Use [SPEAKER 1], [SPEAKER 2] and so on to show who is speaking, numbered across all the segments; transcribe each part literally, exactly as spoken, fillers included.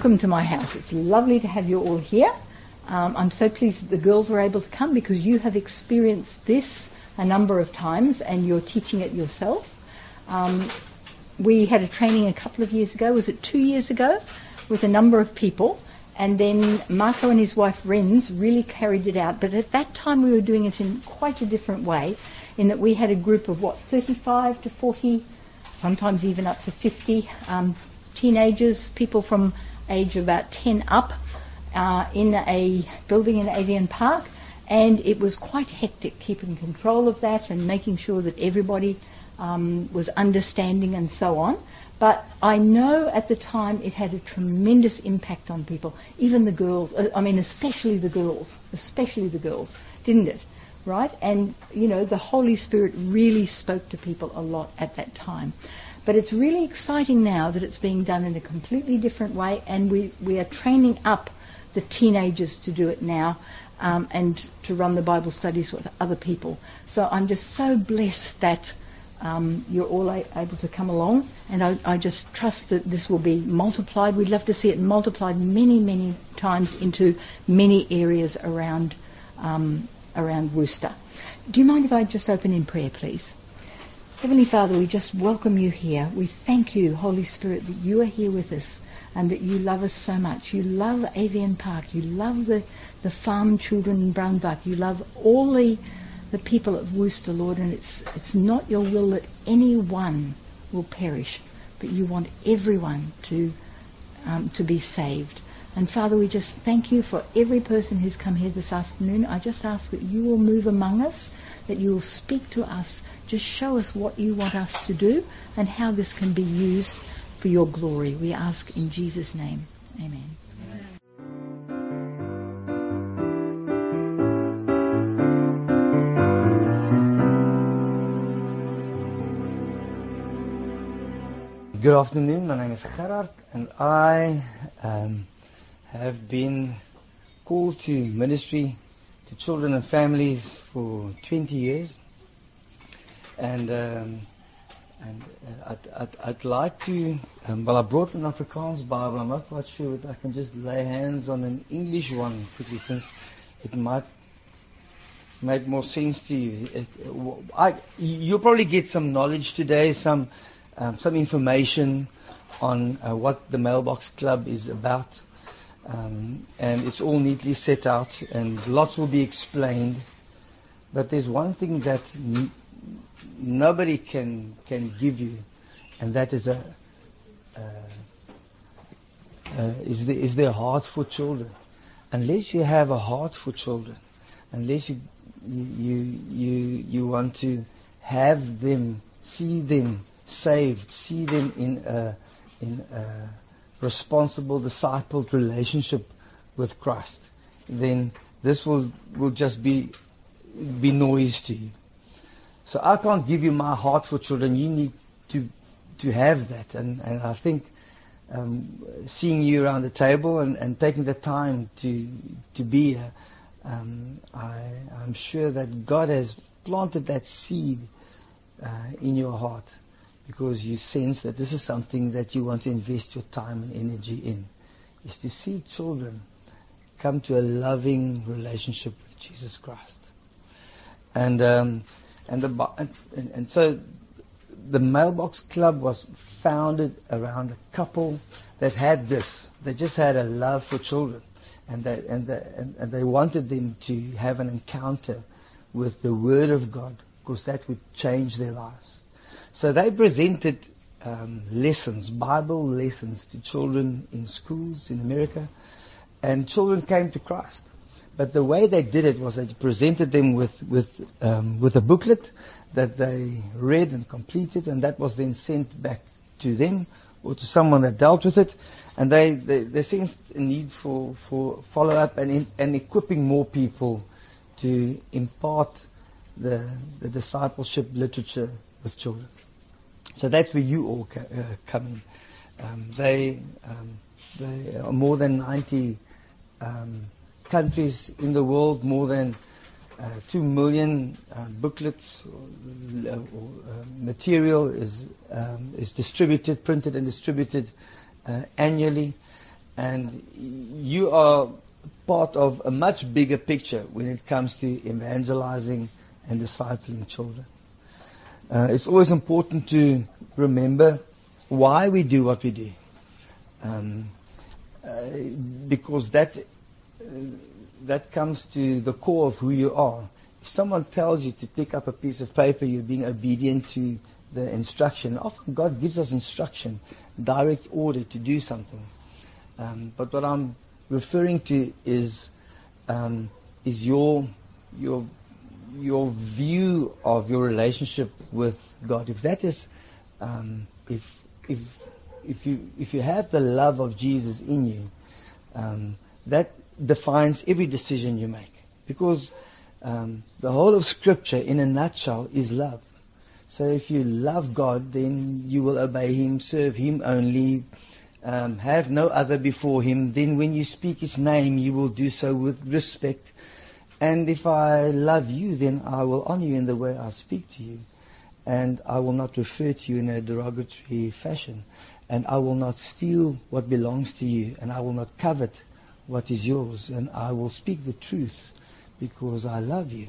[SPEAKER 1] welcome to my house. It's lovely to have you all here. Um, I'm so pleased that the girls were able to come because you have experienced this a number of times and you're teaching it yourself. Um, we had a training a couple of years ago, was it two years ago, with a number of people, and then Marco and his wife Renz really carried it out. But at that time we were doing it in quite a different way, in that we had a group of, what, thirty-five to forty, sometimes even up to fifty um, teenagers, people from age about ten up, uh, in a building in Avian Park. And it was quite hectic, keeping control of that and making sure that everybody um, was understanding and so on. But I know at the time it had a tremendous impact on people, even the girls, uh, I mean especially the girls, especially the girls, didn't it? Right? And, you know, the Holy Spirit really spoke to people a lot at that time. But it's really exciting now that it's being done in a completely different way, and we, we are training up the teenagers to do it now, um, and to run the Bible studies with other people. So I'm just so blessed that Um, you're all a- able to come along, and I, I just trust that this will be multiplied. We'd love to see it multiplied many, many times into many areas around um, around Worcester. Do you mind if I just open in prayer, please? Heavenly Father, we just welcome you here. We thank you, Holy Spirit, that you are here with us and that you love us so much. You love Avian Park. You love the, the farm children in Brownbuck. You love all the the people of Worcester, Lord, and it's it's not your will that anyone will perish, but you want everyone to um, to be saved. And Father, we just thank you for every person who's come here this afternoon. I just ask that you will move among us, that you will speak to us, just show us what you want us to do and how this can be used for your glory. We ask in Jesus' name. Amen.
[SPEAKER 2] Good afternoon, my name is Gerard, and I um, have been called to ministry to children and families for twenty years, and um, and uh, I'd, I'd, I'd like to, um, well I brought an Afrikaans Bible. I'm not quite sure if I can just lay hands on an English one quickly, since it might make more sense to you. It, I, you'll probably get some knowledge today, some Um, some information on uh, what the Mailbox Club is about, um, and it's all neatly set out, and lots will be explained. But there's one thing that n- nobody can can give you, and that is a uh, uh, is the is their heart for children. Unless you have a heart for children, unless you you you you, you want to have them, see them saved, see them in a, in a responsible, discipled relationship with Christ, then this will, will just be, be noise to you. So I can't give you my heart for children. You need to, to have that. And, and I think um, seeing you around the table and, and taking the time to, to be here, um, I, I'm sure that God has planted that seed uh, in your heart, because you sense that this is something that you want to invest your time and energy in, is to see children come to a loving relationship with Jesus Christ. And um, and the and, and so the Mailbox Club was founded around a couple that had this. They just had a love for children, and they and they, and, and they wanted them to have an encounter with the Word of God, because that would change their lives. So they presented um, lessons, Bible lessons, to children in schools in America, and children came to Christ. But the way they did it was they presented them with with um, with a booklet that they read and completed, and that was then sent back to them or to someone that dealt with it, and they they, they sensed a need for, for follow up and in, and equipping more people to impart the the discipleship literature with children. So that's where you all ca- uh, come in. Um, they, um, they are more than ninety um, countries in the world, more than uh, two million uh, booklets or, or uh, material is um, is distributed, printed and distributed uh, annually. And you are part of a much bigger picture when it comes to evangelizing and discipling children. Uh, it's always important to remember why we do what we do. Um, uh, because that, uh, that comes to the core of who you are. If someone tells you to pick up a piece of paper, you're being obedient to the instruction. Often God gives us instruction, direct order to do something. Um, but what I'm referring to is um, is your your your view of your relationship with God. If that is um, if if if you if you have the love of Jesus in you, um, that defines every decision you make. Because um, the whole of Scripture, in a nutshell, is love. So if you love God, then you will obey Him, serve Him only, um, have no other before Him. Then when you speak His name, you will do so with respect. And if I love you, then I will honor you in the way I speak to you. And I will not refer to you in a derogatory fashion. And I will not steal what belongs to you. And I will not covet what is yours. And I will speak the truth because I love you.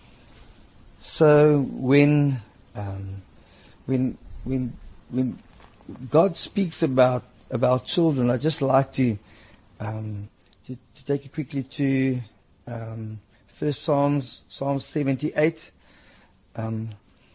[SPEAKER 2] So when um, when when when God speaks about about children, I just like to um, to, to take you quickly to um, First Psalms, Psalm seventy-eight, um,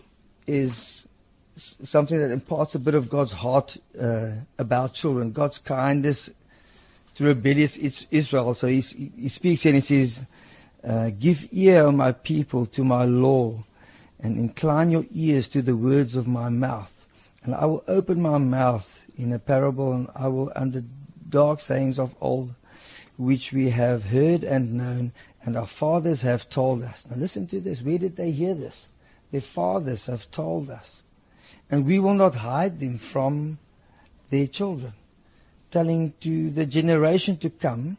[SPEAKER 2] is something that imparts a bit of God's heart uh, about children, God's kindness to rebellious Israel. So he, he speaks and he says, uh, "Give ear, O my people, to my law, and incline your ears to the words of my mouth. And I will open my mouth in a parable, and I will utter dark sayings of old, which we have heard and known, and our fathers have told us." Now listen to this. Where did they hear this? Their fathers have told us. "And we will not hide them from their children, telling to the generation to come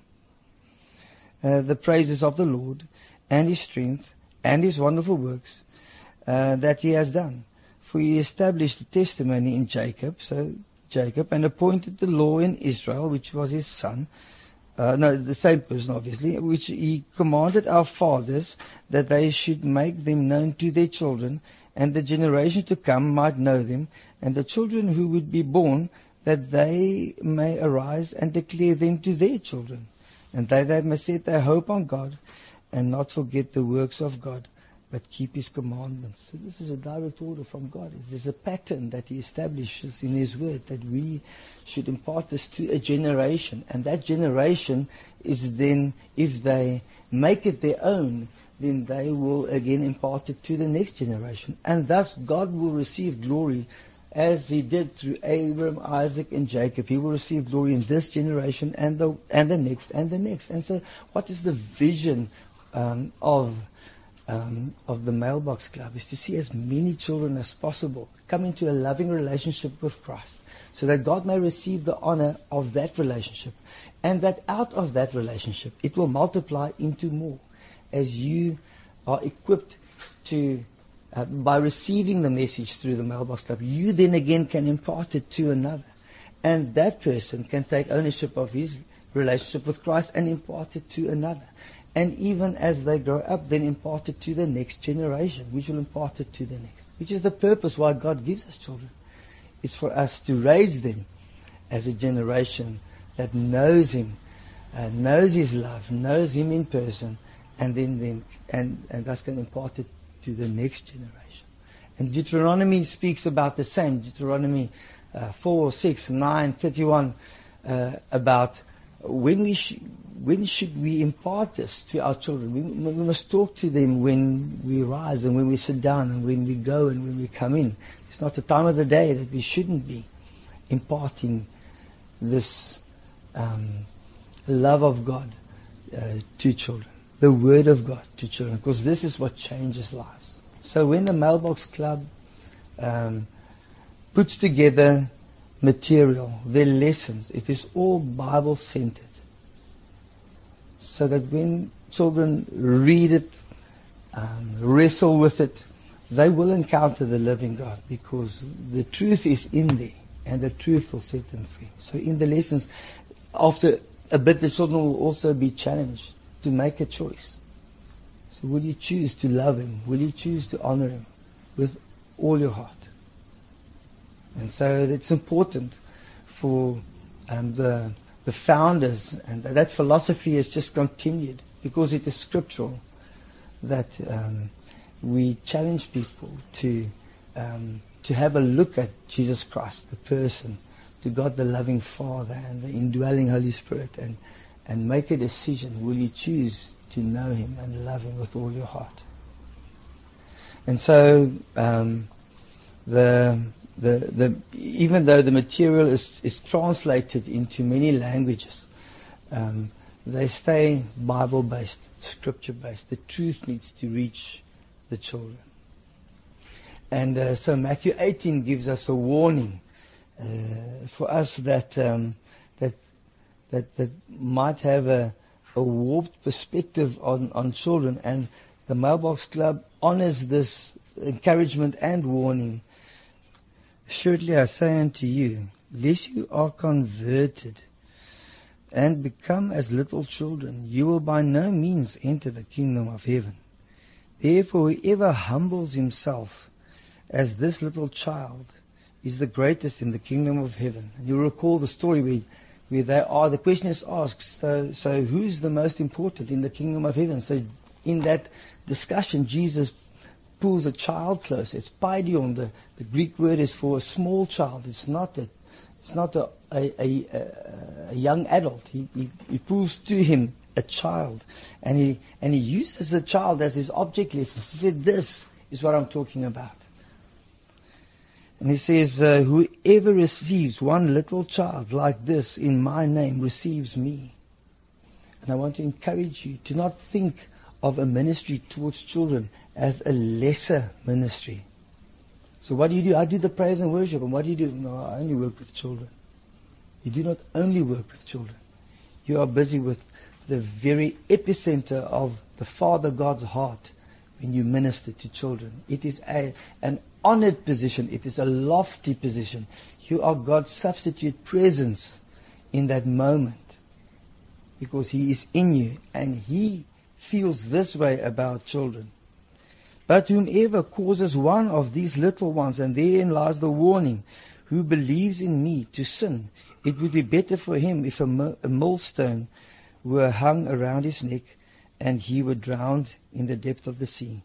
[SPEAKER 2] uh, the praises of the Lord and His strength and His wonderful works uh, that He has done. For He established the testimony in Jacob, so Jacob, and appointed the law in Israel, which was His son." Uh, no, the same person, obviously, "which He commanded our fathers, that they should make them known to their children, and the generation to come might know them, and the children who would be born, that they may arise and declare them to their children, and they that may set their hope on God, and not forget the works of God, but keep His commandments." So this is a direct order from God. There's a pattern that He establishes in His word, that we should impart this to a generation. And that generation is then, if they make it their own, then they will again impart it to the next generation. And thus God will receive glory as He did through Abraham, Isaac, and Jacob. He will receive glory in this generation and the, and the next and the next. And so what is the vision um, of Um, of the Mailbox Club? Is to see as many children as possible come into a loving relationship with Christ, so that God may receive the honor of that relationship, and that out of that relationship it will multiply into more as you are equipped to, uh, by receiving the message through the Mailbox Club, you then again can impart it to another, and that person can take ownership of his relationship with Christ and impart it to another. And even as they grow up, then impart it to the next generation, which will impart it to the next. Which is the purpose why God gives us children. It's for us to raise them as a generation that knows Him, uh, knows His love, knows Him in person, and then, then and, and thus can impart it to the next generation. And Deuteronomy speaks about the same. Deuteronomy uh, four, six, nine, thirty-one, uh, about when we sh- when should we impart this to our children? We, we must talk to them when we rise and when we sit down and when we go and when we come in. It's not the time of the day that we shouldn't be imparting this um, love of God uh, to children, the Word of God to children, because this is what changes lives. So when the Mailbox Club um, puts together material, their lessons, it is all Bible-centered. So that when children read it, um, wrestle with it, they will encounter the living God, because the truth is in there, and the truth will set them free. So in the lessons, after a bit, the children will also be challenged to make a choice. So will you choose to love Him? Will you choose to honor Him with all your heart? And so it's important for um, the, the founders, and that philosophy has just continued because it is scriptural, that um, we challenge people to um, to have a look at Jesus Christ, the person, to God the loving Father and the indwelling Holy Spirit, and, and make a decision. Will you choose to know Him and love Him with all your heart? And so um, the, the, the, even though the material is, is translated into many languages, um, they stay Bible-based, Scripture-based. The truth needs to reach the children. And uh, so Matthew eighteen gives us a warning uh, for us that um, that that that might have a, a warped perspective on, on children. And the Mailbox Club honors this encouragement and warning. Surely I say unto you, lest you are converted and become as little children, you will by no means enter the kingdom of heaven. Therefore, whoever humbles himself as this little child is the greatest in the kingdom of heaven. And you'll recall the story where, where they are, the question is asked, so, so who's the most important in the kingdom of heaven? So in that discussion, Jesus pulls a child close. It's paidion. The, the Greek word is for a small child. It's not a, it's not a, a, a, a young adult. He, he, he pulls to him a child. And he, and he uses the child as his object lesson. He said, this is what I'm talking about. And he says, uh, whoever receives one little child like this in my name receives me. And I want to encourage you to not think of a ministry towards children as a lesser ministry. So what do you do? I do the praise and worship. And what do you do? No, I only work with children. You do not only work with children. You are busy with the very epicenter of the Father God's heart when you minister to children. It is a, an honored position. It is a lofty position. You are God's substitute presence in that moment because He is in you and He feels this way about children. But whomever causes one of these little ones, and therein lies the warning, who believes in me to sin, it would be better for him if a, a millstone were hung around his neck and he were drowned in the depth of the sea.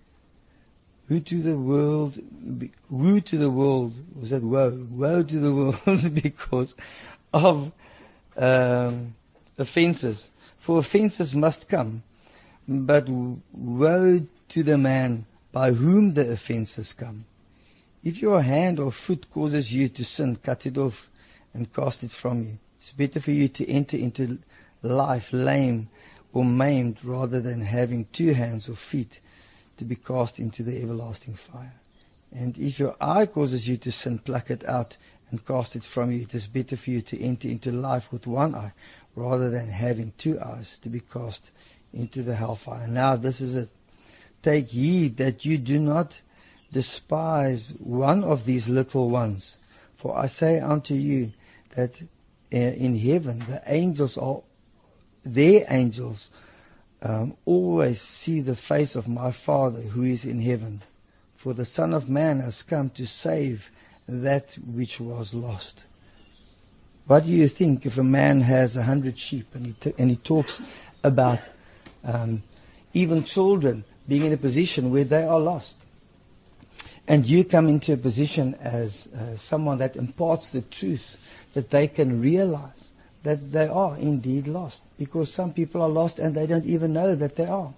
[SPEAKER 2] Woe to the world, woe to the world, was that woe? Woe to the world because of um, offenses. For offenses must come, but woe to the man by whom the offenses come. If your hand or foot causes you to sin, cut it off and cast it from you. It's better for you to enter into life lame or maimed rather than having two hands or feet to be cast into the everlasting fire. And if your eye causes you to sin, pluck it out and cast it from you. It is better for you to enter into life with one eye rather than having two eyes to be cast into the hellfire. Now this is it. Take heed that you do not despise one of these little ones. For I say unto you that in heaven the angels are, their angels um, always see the face of my Father who is in heaven. For the Son of Man has come to save that which was lost. What do you think if a man has a hundred sheep and he, t- and he talks about um, even children being in a position where they are lost? And you come into a position as uh, someone that imparts the truth, that they can realize that they are indeed lost. Because some people are lost and they don't even know that they are.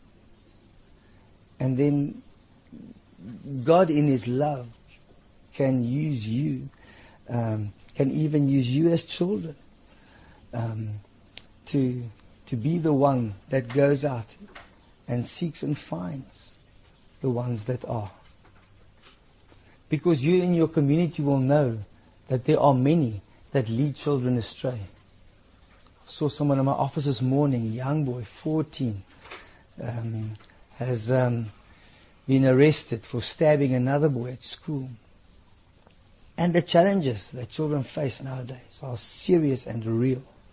[SPEAKER 2] And then God in His love can use you, um, can even use you as children um, to, to be the one that goes out and seeks and finds the ones that are. Because you in your community will know that there are many that lead children astray. I saw someone in my office this morning, a young boy, fourteen, um, has um, been arrested for stabbing another boy at school. And the challenges that children face nowadays are serious and real.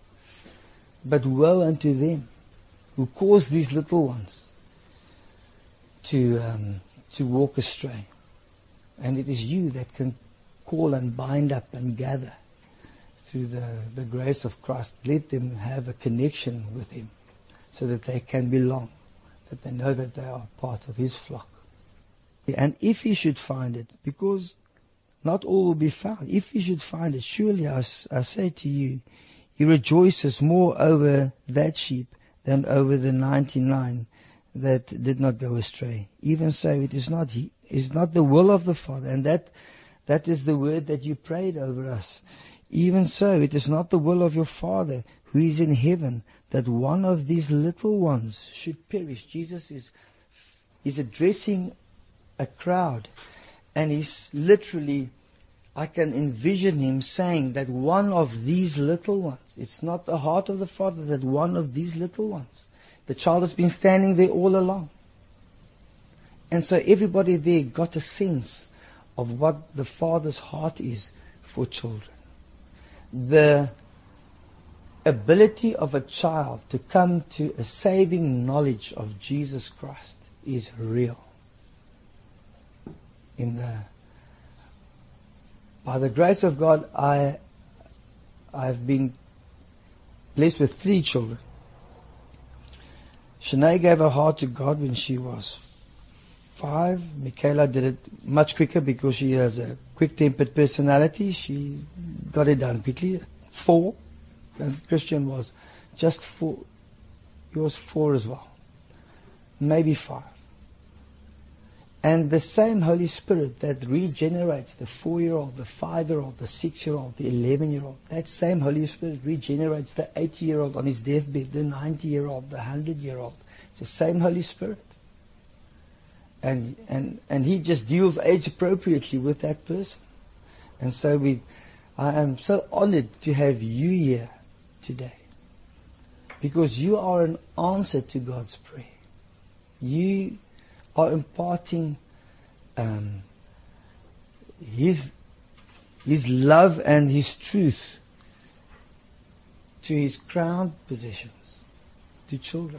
[SPEAKER 2] But woe unto them who cause these little ones to um, to walk astray. And it is you that can call and bind up and gather through the, the grace of Christ. Let them have a connection with Him so that they can belong, that they know that they are part of His flock. And if He should find it, because not all will be found, if He should find it, surely I, I say to you, He rejoices more over that sheep than over the ninety-nine that did not go astray. Even so, it is not He, it is not the will of the Father, and that that is the word that you prayed over us. Even so, it is not the will of your Father who is in heaven that one of these little ones should perish. Jesus is is addressing a crowd, and He's literally, I can envision Him saying that one of these little ones, it's not the heart of the Father, that one of these little ones. The child has been standing there all along. And so everybody there got a sense of what the Father's heart is for children. The ability of a child to come to a saving knowledge of Jesus Christ is real. In the By the grace of God, I, I've been blessed with three children. Shanae gave her heart to God when she was five. Michaela did it much quicker because she has a quick-tempered personality. She got it done quickly. Four. And Christian was just four. He was four as well. Maybe five. And the same Holy Spirit that regenerates the four-year-old, the five-year-old, the six-year-old, the eleven-year-old, that same Holy Spirit regenerates the eighty-year-old on his deathbed, the ninety-year-old, the hundred-year-old. It's the same Holy Spirit. And, and, and He just deals age appropriately with that person. And so we, I am so honored to have you here today, because you are an answer to God's prayer. You are imparting um, His His love and His truth to His crowned possessions, to children.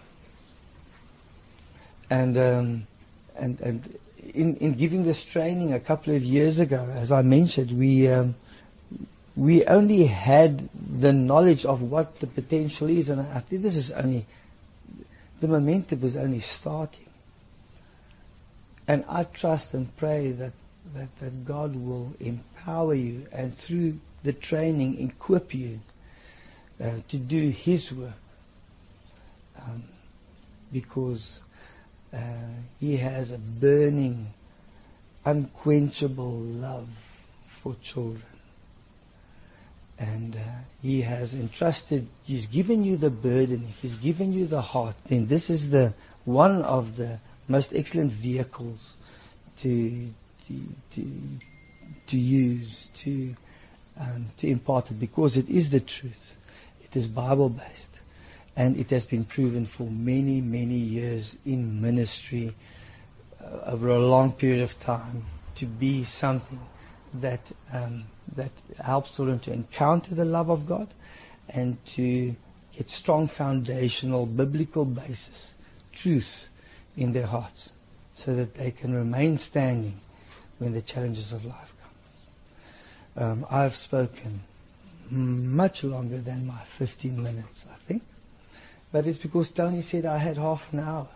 [SPEAKER 2] And um, and and in in giving this training a couple of years ago, as I mentioned, we um, we only had the knowledge of what the potential is, and I think this is only the momentum is only starting. And I trust and pray that, that, that God will empower you and through the training equip you uh, to do His work. Um, because uh, He has a burning, unquenchable love for children. And uh, He has entrusted, He's given you the burden, if He's given you the heart, then this is the one of the most excellent vehicles to to to, to use to um, to impart it, because it is the truth. It is Bible based, and it has been proven for many many years in ministry uh, over a long period of time to be something that um, that helps children to encounter the love of God and to get strong foundational biblical basis, truth in their hearts, so that they can remain standing when the challenges of life come. Um, I've spoken much longer than my fifteen minutes, I think, but it's because Tony said I had half an hour.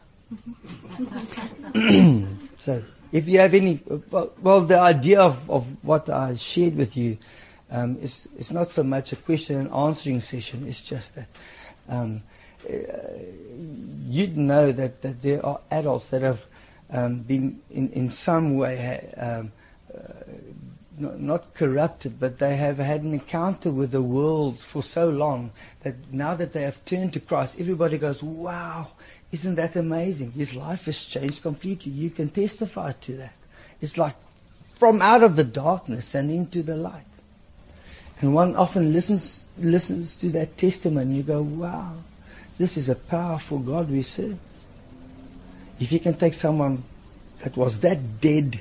[SPEAKER 2] So, if you have any, well, well the idea of, of what I shared with you um, is is not so much a question and answering session. It's just that. Um, Uh, you'd know that, that there are adults that have um, been in, in some way um, uh, not, not corrupted, but they have had an encounter with the world for so long that now that they have turned to Christ, everybody goes, wow, isn't that amazing? His life has changed completely. You can testify to that. It's like from out of the darkness and into the light. And one often listens listens to that testimony. You go, wow, this is a powerful God we serve. If you can take someone that was that dead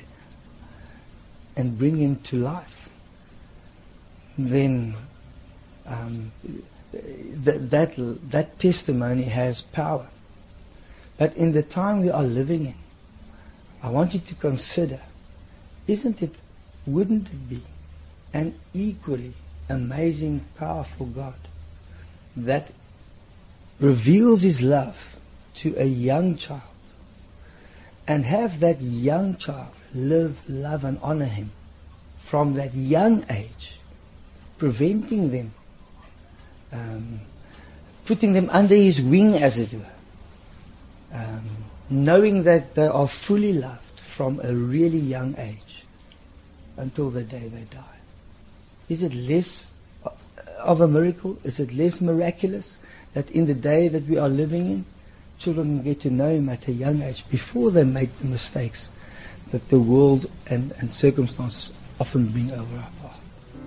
[SPEAKER 2] and bring him to life, then um, that, that, that testimony has power. But in the time we are living in, I want you to consider, isn't it, wouldn't it be an equally amazing, powerful God that reveals His love to a young child and have that young child live, love and honor Him from that young age, preventing them, um, putting them under His wing, as it were, um, knowing that they are fully loved from a really young age until the day they die. Is it less of a miracle? Is it less miraculous that in the day that we are living in, children get to know Him at a young age before they make the mistakes that the world and, and circumstances often bring over our path?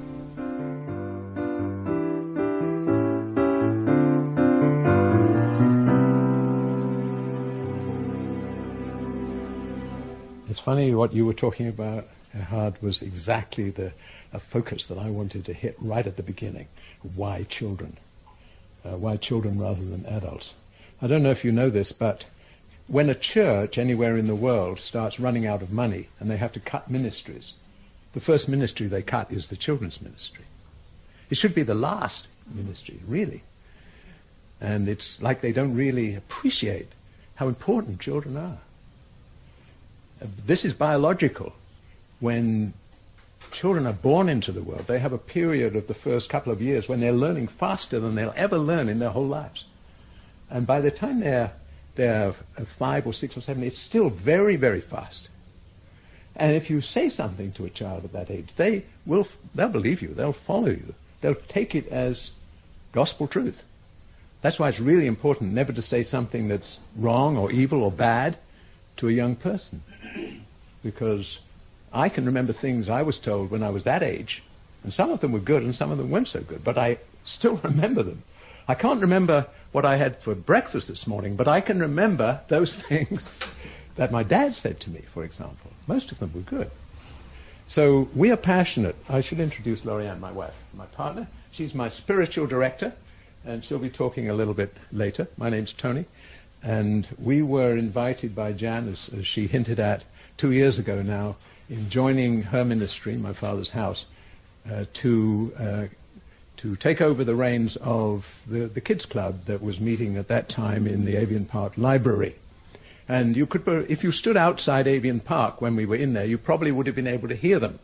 [SPEAKER 3] It's funny what you were talking about, Gerhard, was exactly the a focus that I wanted to hit right at the beginning. Why children? Uh, why children rather than adults? I don't know if you know this, but when a church anywhere in the world starts running out of money and they have to cut ministries, the first ministry they cut is the children's ministry. It should be the last ministry, really. And it's like they don't really appreciate how important children are. Uh, this is biological. When children are born into the world, they have a period of the first couple of years when they're learning faster than they'll ever learn in their whole lives. And by the time they're, they're five or six or seven, it's still very, very fast. And if you say something to a child at that age, they will, they'll believe you, they'll follow you, they'll take it as gospel truth. That's why it's really important never to say something that's wrong or evil or bad to a young person. Because I can remember things I was told when I was that age, and some of them were good and some of them weren't so good, but I still remember them. I can't remember what I had for breakfast this morning, but I can remember those things that my dad said to me, for example. Most of them were good. So we are passionate. I should introduce Lorianne, my wife, my partner. She's my spiritual director, and she'll be talking a little bit later. My name's Tony, and we were invited by Jan, as, as she hinted at, two years ago now, in joining her ministry, my father's house, uh, to uh, to take over the reins of the, the kids club that was meeting at that time in the Avian Park Library. And you could, if you stood outside Avian Park when we were in there, you probably would have been able to hear them.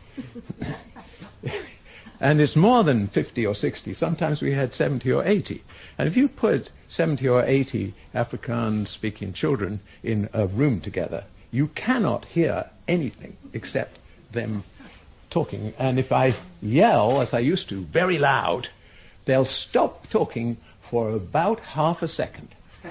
[SPEAKER 3] And it's more than fifty or sixty. Sometimes we had seventy or eighty. And if you put seventy or eighty Afrikaans-speaking children in a room together, you cannot hear anything except them talking. And if I yell, as I used to, very loud, they'll stop talking for about half a second.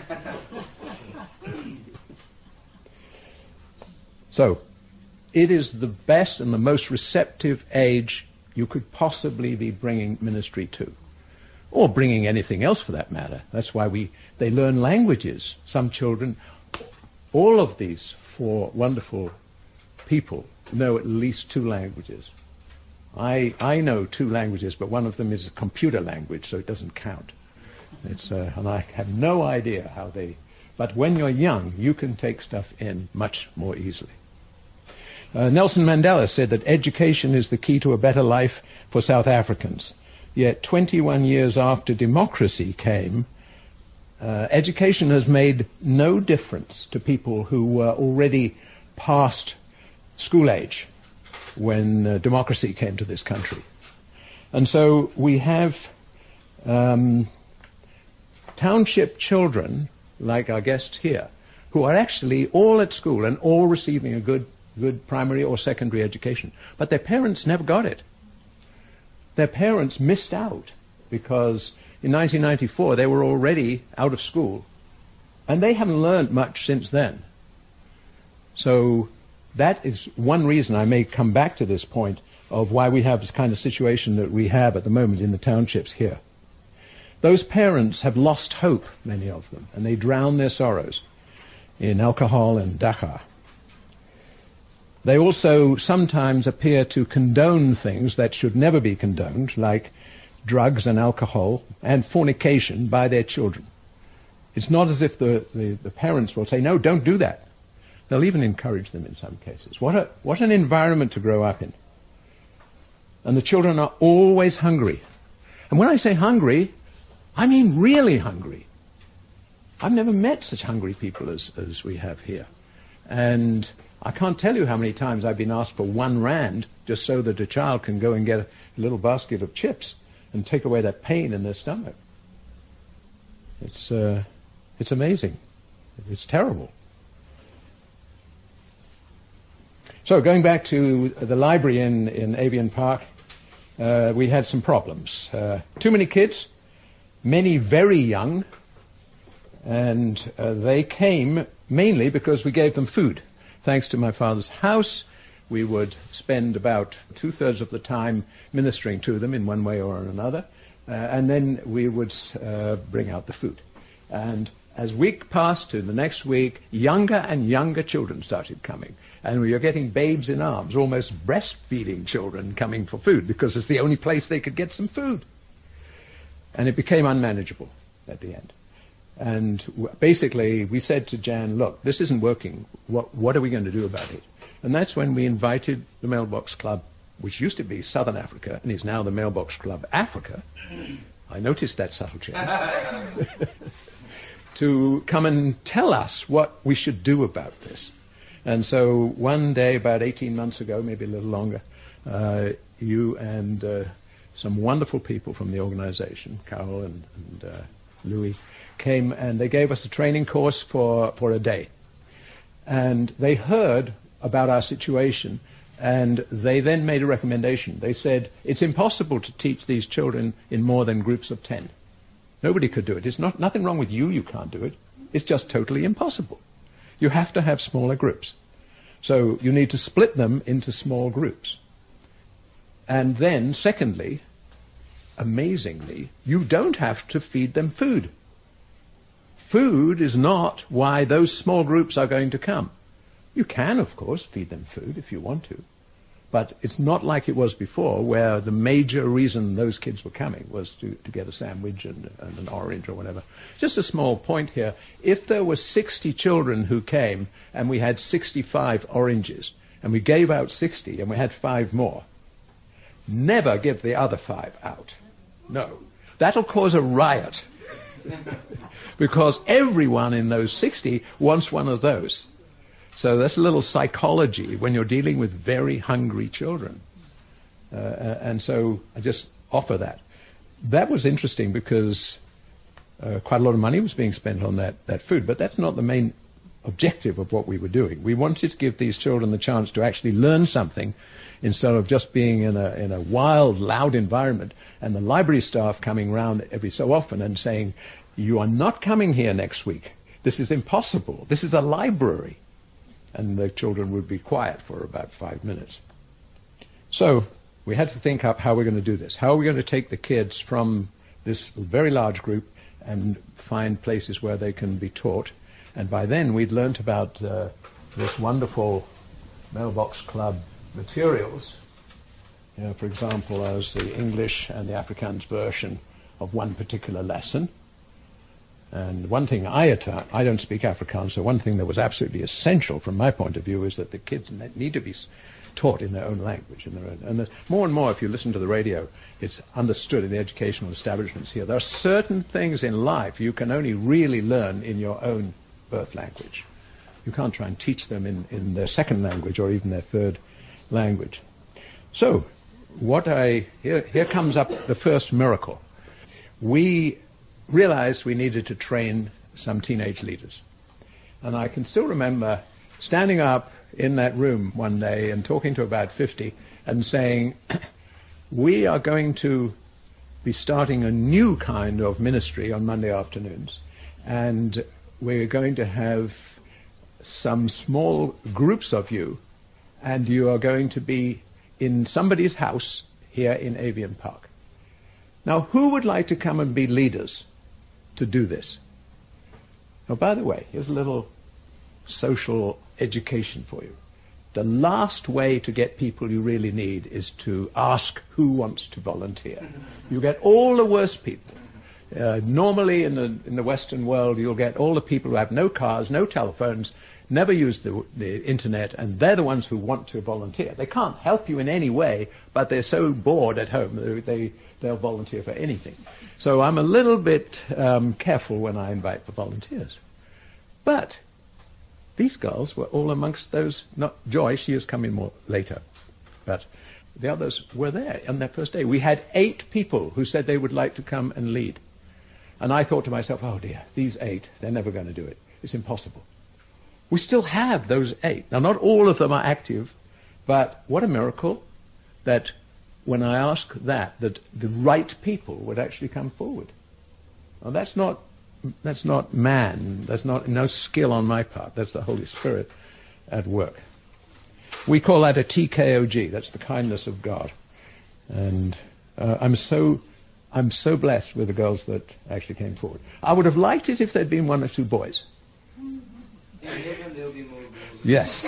[SPEAKER 3] So, it is the best and the most receptive age you could possibly be bringing ministry to, or bringing anything else for that matter. That's why we they learn languages. Some children, all of these four wonderful people know at least two languages. I I know two languages, but one of them is a computer language, so it doesn't count. It's uh, and I have no idea how they. But when you're young, you can take stuff in much more easily. Uh, Nelson Mandela said that education is the key to a better life for South Africans. Yet twenty-one years after democracy came, uh, education has made no difference to people who were already past school age when uh, democracy came to this country. And so we have um, township children, like our guests here, who are actually all at school and all receiving a good good primary or secondary education. But their parents never got it. Their parents missed out because in nineteen ninety-four they were already out of school and they haven't learned much since then. So that is one reason I may come back to this point of why we have this kind of situation that we have at the moment in the townships here. Those parents have lost hope, many of them, and they drown their sorrows in alcohol and dagga. They also sometimes appear to condone things that should never be condoned, like drugs and alcohol and fornication by their children. It's not as if the, the, the parents will say, no, don't do that. They'll even encourage them in some cases. What a, what an environment to grow up in. And the children are always hungry. And when I say hungry, I mean really hungry. I've never met such hungry people as, as we have here. And I can't tell you how many times I've been asked for one rand just so that a child can go and get a little basket of chips and take away that pain in their stomach. It's, uh, it's amazing. It's terrible. So going back to the library in, in Avian Park, uh, we had some problems. Uh, too many kids, many very young, and uh, they came mainly because we gave them food. Thanks to my father's house, we would spend about two-thirds of the time ministering to them in one way or another, uh, and then we would uh, bring out the food. And as week passed to the next week, younger and younger children started coming. And we were getting babes in arms, almost breastfeeding children coming for food because it's the only place they could get some food. And it became unmanageable at the end. And w- basically we said to Jan, look, this isn't working. What, what are we going to do about it? And that's when we invited the Mailbox Club, which used to be Southern Africa and is now the Mailbox Club Africa. I noticed that subtle change. To come and tell us what we should do about this. And so one day, about eighteen months ago, maybe a little longer, uh, you and uh, some wonderful people from the organization, Carol and, and uh, Louis, came and they gave us a training course for, for a day. And they heard about our situation, and they then made a recommendation. They said, it's impossible to teach these children in more than groups of ten. Nobody could do it. It's not nothing wrong with you, you can't do it. It's just totally impossible. You have to have smaller groups. So you need to split them into small groups. And then, secondly, amazingly, you don't have to feed them food. Food is not why those small groups are going to come. You can, of course, feed them food if you want to. But it's not like it was before, where the major reason those kids were coming was to, to get a sandwich and, and an orange or whatever. Just a small point here. If there were sixty children who came and we had sixty-five oranges, and we gave out sixty and we had five more, never give the other five out. No. That'll cause a riot. Because everyone in those sixty wants one of those. So that's a little psychology when you're dealing with very hungry children. Uh, and so I just offer that. That was interesting because uh, quite a lot of money was being spent on that, that food, but that's not the main objective of what we were doing. We wanted to give these children the chance to actually learn something instead of just being in a, in a wild, loud environment and the library staff coming round every so often and saying, you are not coming here next week. This is impossible. This is a library. And the children would be quiet for about five minutes. So we had to think up how we're going to do this. How are we going to take the kids from this very large group and find places where they can be taught? And by then we'd learnt about uh, this wonderful Mailbox Club materials. You know, for example, as the English and the Afrikaans version of one particular lesson. And one thing I, att- I don't speak Afrikaans, so one thing that was absolutely essential from my point of view is that the kids need to be taught in their own language. In their own, and the, more and more, if you listen to the radio, it's understood in the educational establishments here. There are certain things in life you can only really learn in your own birth language. You can't try and teach them in, in their second language or even their third language. So, what I here, here comes up the first miracle. We realized we needed to train some teenage leaders. And I can still remember standing up in that room one day and talking to about fifty and saying, we are going to be starting a new kind of ministry on Monday afternoons. And we're going to have some small groups of you, and you are going to be in somebody's house here in Avian Park. Now, who would like to come and be leaders to do this? Oh, by the way, here's a little social education for you. the last way to get people you really need is to ask who wants to volunteer. You get all the worst people. Uh, normally in the, in the Western world, you'll get all the people who have no cars, no telephones, never use the, the internet, and they're the ones who want to volunteer. They can't help you in any way, but they're so bored at home, they, they, they'll volunteer for anything. So I'm a little bit um, careful when I invite for volunteers. But these girls were all amongst those, not Joy, she has come in more later, but the others were there on their first day. We had eight people who said they would like to come and lead. And I thought to myself, oh dear, these eight, they're never going to do it. It's impossible. We still have those eight. Now, not all of them are active, but what a miracle that when I ask that, that the right people would actually come forward. Now, that's not, that's not man. That's not no skill on my part. That's the Holy Spirit at work. We call that a T K O G. That's the kindness of God. And uh, I'm so... I'm so blessed with the girls that actually came forward. I would have liked it if there'd been one or two boys.
[SPEAKER 2] In heaven there'll be more girls.
[SPEAKER 3] Yes.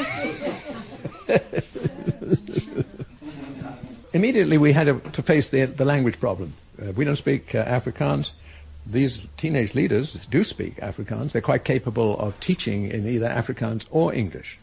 [SPEAKER 3] Immediately we had to, to face the, the language problem. Uh, we don't speak uh, Afrikaans. These teenage leaders do speak Afrikaans. They're quite capable of teaching in either Afrikaans or English.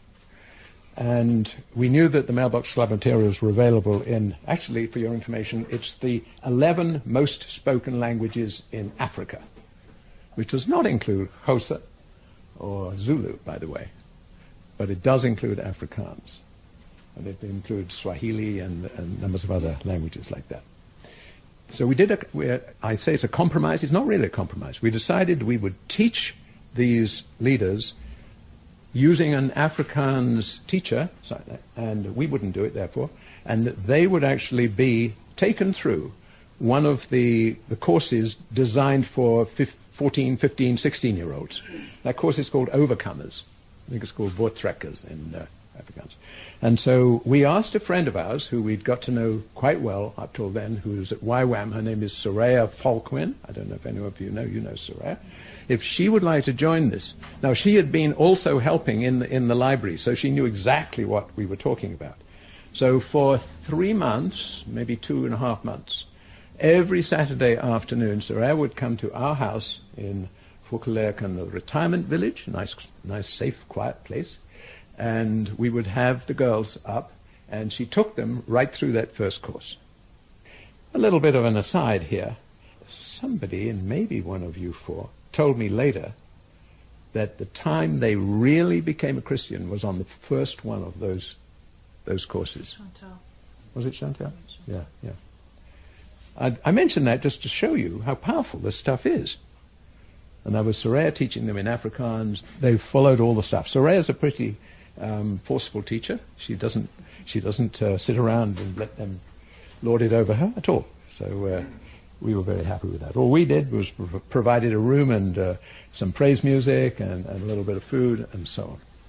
[SPEAKER 3] And we knew that the Mailbox Club materials were available in, actually, for your information, it's the eleven most spoken languages in Africa, which does not include Xhosa or Zulu, by the way, but it does include Afrikaans. And it includes Swahili and, and numbers of other languages like that. So we did, a, we, I say it's a compromise. It's not really a compromise. We decided we would teach these leaders using an Afrikaans teacher, and we wouldn't do it, therefore, and they would actually be taken through one of the, the courses designed for fourteen, fifteen, sixteen-year-olds. That course is called Overcomers. I think it's called Voortrekkers in uh, Afrikaans. And so we asked a friend of ours, who we'd got to know quite well up till then, who was at Y WAM. Her name is Soraya Falkwin. I don't know if any of you know. You know Soraya. If she would like to join this. Now, she had been also helping in the, in the library, so she knew exactly what we were talking about. So for three months, maybe two and a half months, every Saturday afternoon, Soraya would come to our house in Vukalekan, the retirement village, a nice, nice, safe, quiet place, and we would have the girls up, and she took them right through that first course. A little bit of an aside here. Somebody, and maybe one of you four, told me later that the time they really became a Christian was on the first one of those those courses.
[SPEAKER 4] Chantal.
[SPEAKER 3] Was it Chantal? Yeah, yeah. I, I mentioned that just to show you how powerful this stuff is. And that was Soraya teaching them in Afrikaans. They followed all the stuff. Soraya's a pretty um, forceful teacher. She doesn't she doesn't uh, sit around and let them lord it over her at all. So uh, we were very happy with that. All we did was pro- provided a room and uh, some praise music and, and a little bit of food and so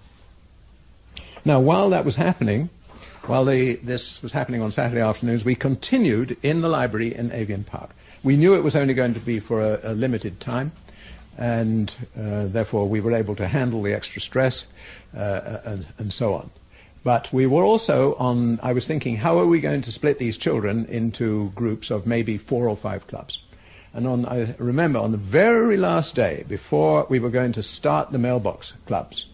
[SPEAKER 3] on. Now, while that was happening, while the, this was happening on Saturday afternoons, we continued in the library in Avian Park. We knew it was only going to be for a, a limited time, and uh, therefore we were able to handle the extra stress uh, and, and so on. But we were also on, I was thinking, how are we going to split these children into groups of maybe four or five clubs? And on, I remember on the very last day, before we were going to start the mailbox clubs,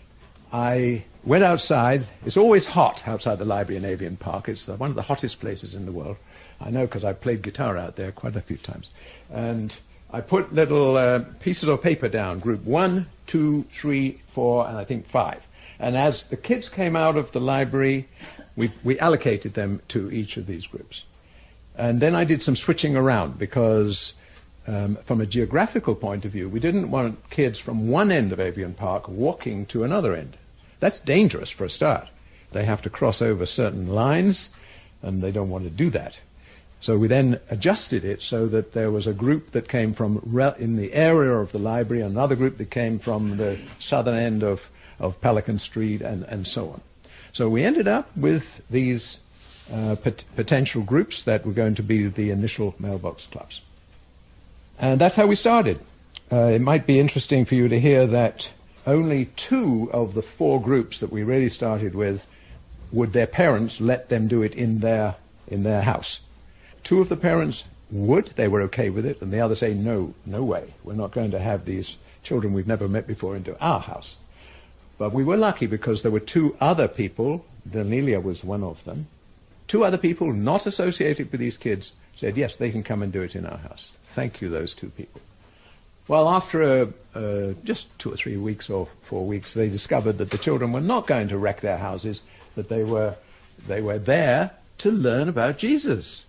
[SPEAKER 3] I went outside. It's always hot outside the library in Avian Park. It's the, one of the hottest places in the world. I know because I played guitar out there quite a few times. And I put little uh, pieces of paper down, group one, two, three, four, and I think five. And as the kids came out of the library, we, we allocated them to each of these groups. And then I did some switching around because um, from a geographical point of view, we didn't want kids from one end of Avian Park walking to another end. That's dangerous for a start. They have to cross over certain lines, and they don't want to do that. So we then adjusted it so that there was a group that came from re- in the area of the library, another group that came from the southern end of of Pelican Street, and, and so on. So we ended up with these uh, pot- potential groups that were going to be the initial mailbox clubs. And that's how we started. Uh, it might be interesting for you to hear that only two of the four groups that we really started with would their parents let them do it in their in their house. Two of the parents would, they were okay with it, and the other say, no, no way, we're not going to have these children we've never met before into our house. But we were lucky because there were two other people, Danelia was one of them, two other people not associated with these kids said, yes, they can come and do it in our house. Thank you, those two people. Well, after a, uh, just two or three weeks or four weeks, they discovered that the children were not going to wreck their houses, that they were, they were there to learn about Jesus.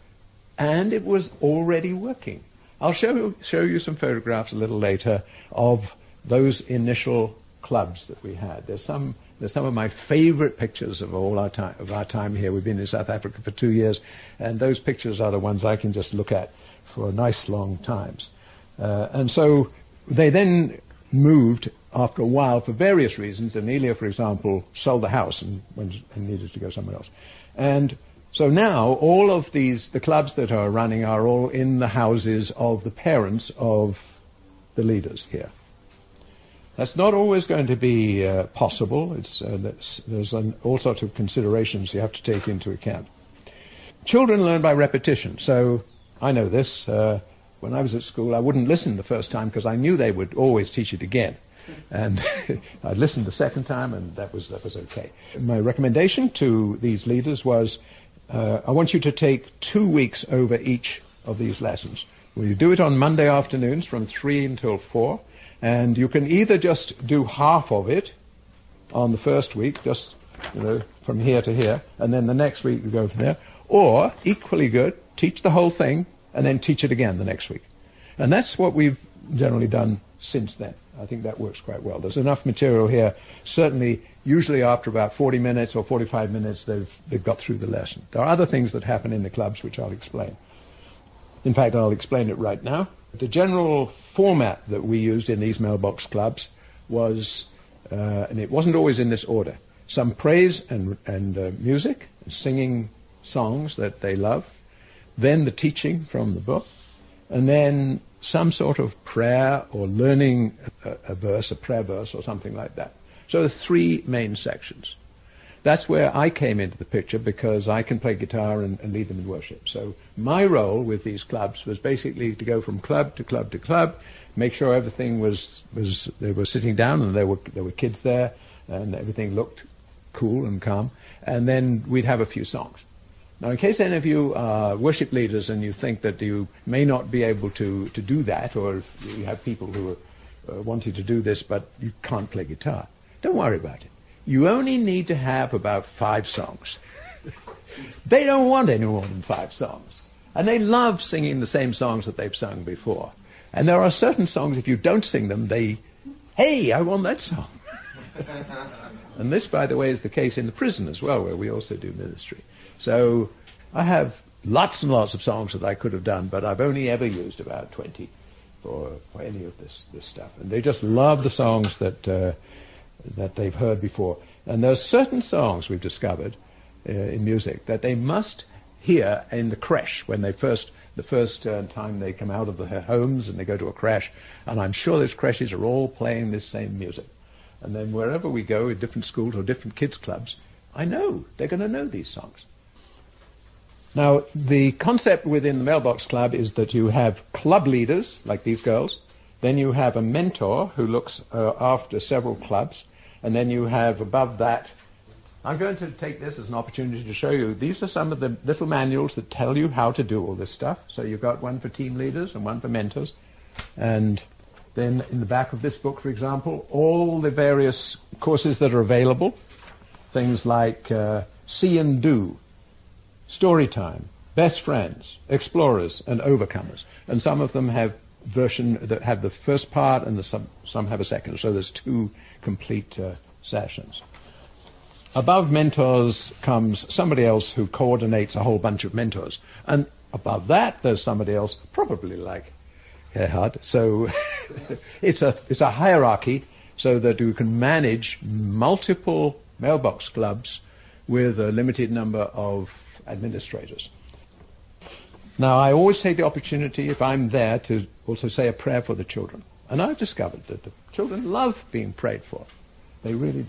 [SPEAKER 3] And it was already working. I'll show you, show you some photographs a little later of those initial clubs that we had. There's some, there's some of my favorite pictures of all our time, of our time here. We've been in South Africa for two years, and those pictures are the ones I can just look at for nice long times. Uh, and so they then moved after a while for various reasons. Amelia, for example, sold the house and, went, and needed to go somewhere else. And so now all of these, the clubs that are running are all in the houses of the parents of the leaders here. That's not always going to be uh, possible. It's, uh, there's an, all sorts of considerations you have to take into account. Children learn by repetition. So I know this. Uh, when I was at school, I wouldn't listen the first time because I knew they would always teach it again. And I'd listened the second time, and that was, that was okay. My recommendation to these leaders was, uh, I want you to take two weeks over each of these lessons. We do it on Monday afternoons from three until four. And you can either just do half of it on the first week, just, you know, from here to here, and then the next week you go from there, or, equally good, teach the whole thing and then teach it again the next week. And that's what we've generally done since then. I think that works quite well. There's enough material here. Certainly, usually after about forty minutes or forty-five minutes, they've, they've got through the lesson. There are other things that happen in the clubs which I'll explain. In fact, I'll explain it right now. The general format that we used in these mailbox clubs was, uh, and it wasn't always in this order, some praise and, and uh, music, singing songs that they love, then the teaching from the book, and then some sort of prayer or learning a, a verse, a prayer verse or something like that. So the three main sections. That's where I came into the picture because I can play guitar and, and lead them in worship. So my role with these clubs was basically to go from club to club to club, make sure everything was, was they were sitting down and there were, there were kids there and everything looked cool and calm. And then we'd have a few songs. Now, in case any of you are worship leaders and you think that you may not be able to, to do that, or if you have people who are uh, wanting to do this but you can't play guitar, don't worry about it. You only need to have about five songs. They don't want any more than five songs. And they love singing the same songs that they've sung before. And there are certain songs, if you don't sing them, they, hey, I want that song. And this, by the way, is the case in the prison as well, where we also do ministry. So I have lots and lots of songs that I could have done, but I've only ever used about twenty for, for any of this, this stuff. And they just love the songs that... Uh, that they've heard before. And there are certain songs we've discovered uh, in music that they must hear in the creche when they first, the first uh, time they come out of their homes and they go to a creche. And I'm sure those creches are all playing this same music. And then wherever we go, in different schools or different kids' clubs, I know they're going to know these songs. Now, the concept within the Mailbox Club is that you have club leaders, like these girls, then you have a mentor who looks uh, after several clubs, and then you have above that, I'm going to take this as an opportunity to show you, these are some of the little manuals that tell you how to do all this stuff. So you've got one for team leaders and one for mentors. And then in the back of this book, for example, all the various courses that are available, things like uh, See and Do, Story Time, Best Friends, Explorers, and Overcomers. And some of them have version that have the first part and the some, some have a second. So there's two complete uh, sessions. Above mentors comes somebody else who coordinates a whole bunch of mentors. And above that, there's somebody else, probably like Gerhard. So it's a it's a hierarchy so that you can manage multiple mailbox clubs with a limited number of administrators. Now, I always take the opportunity, if I'm there, to also say a prayer for the children. And I've discovered that the children love being prayed for. They really do.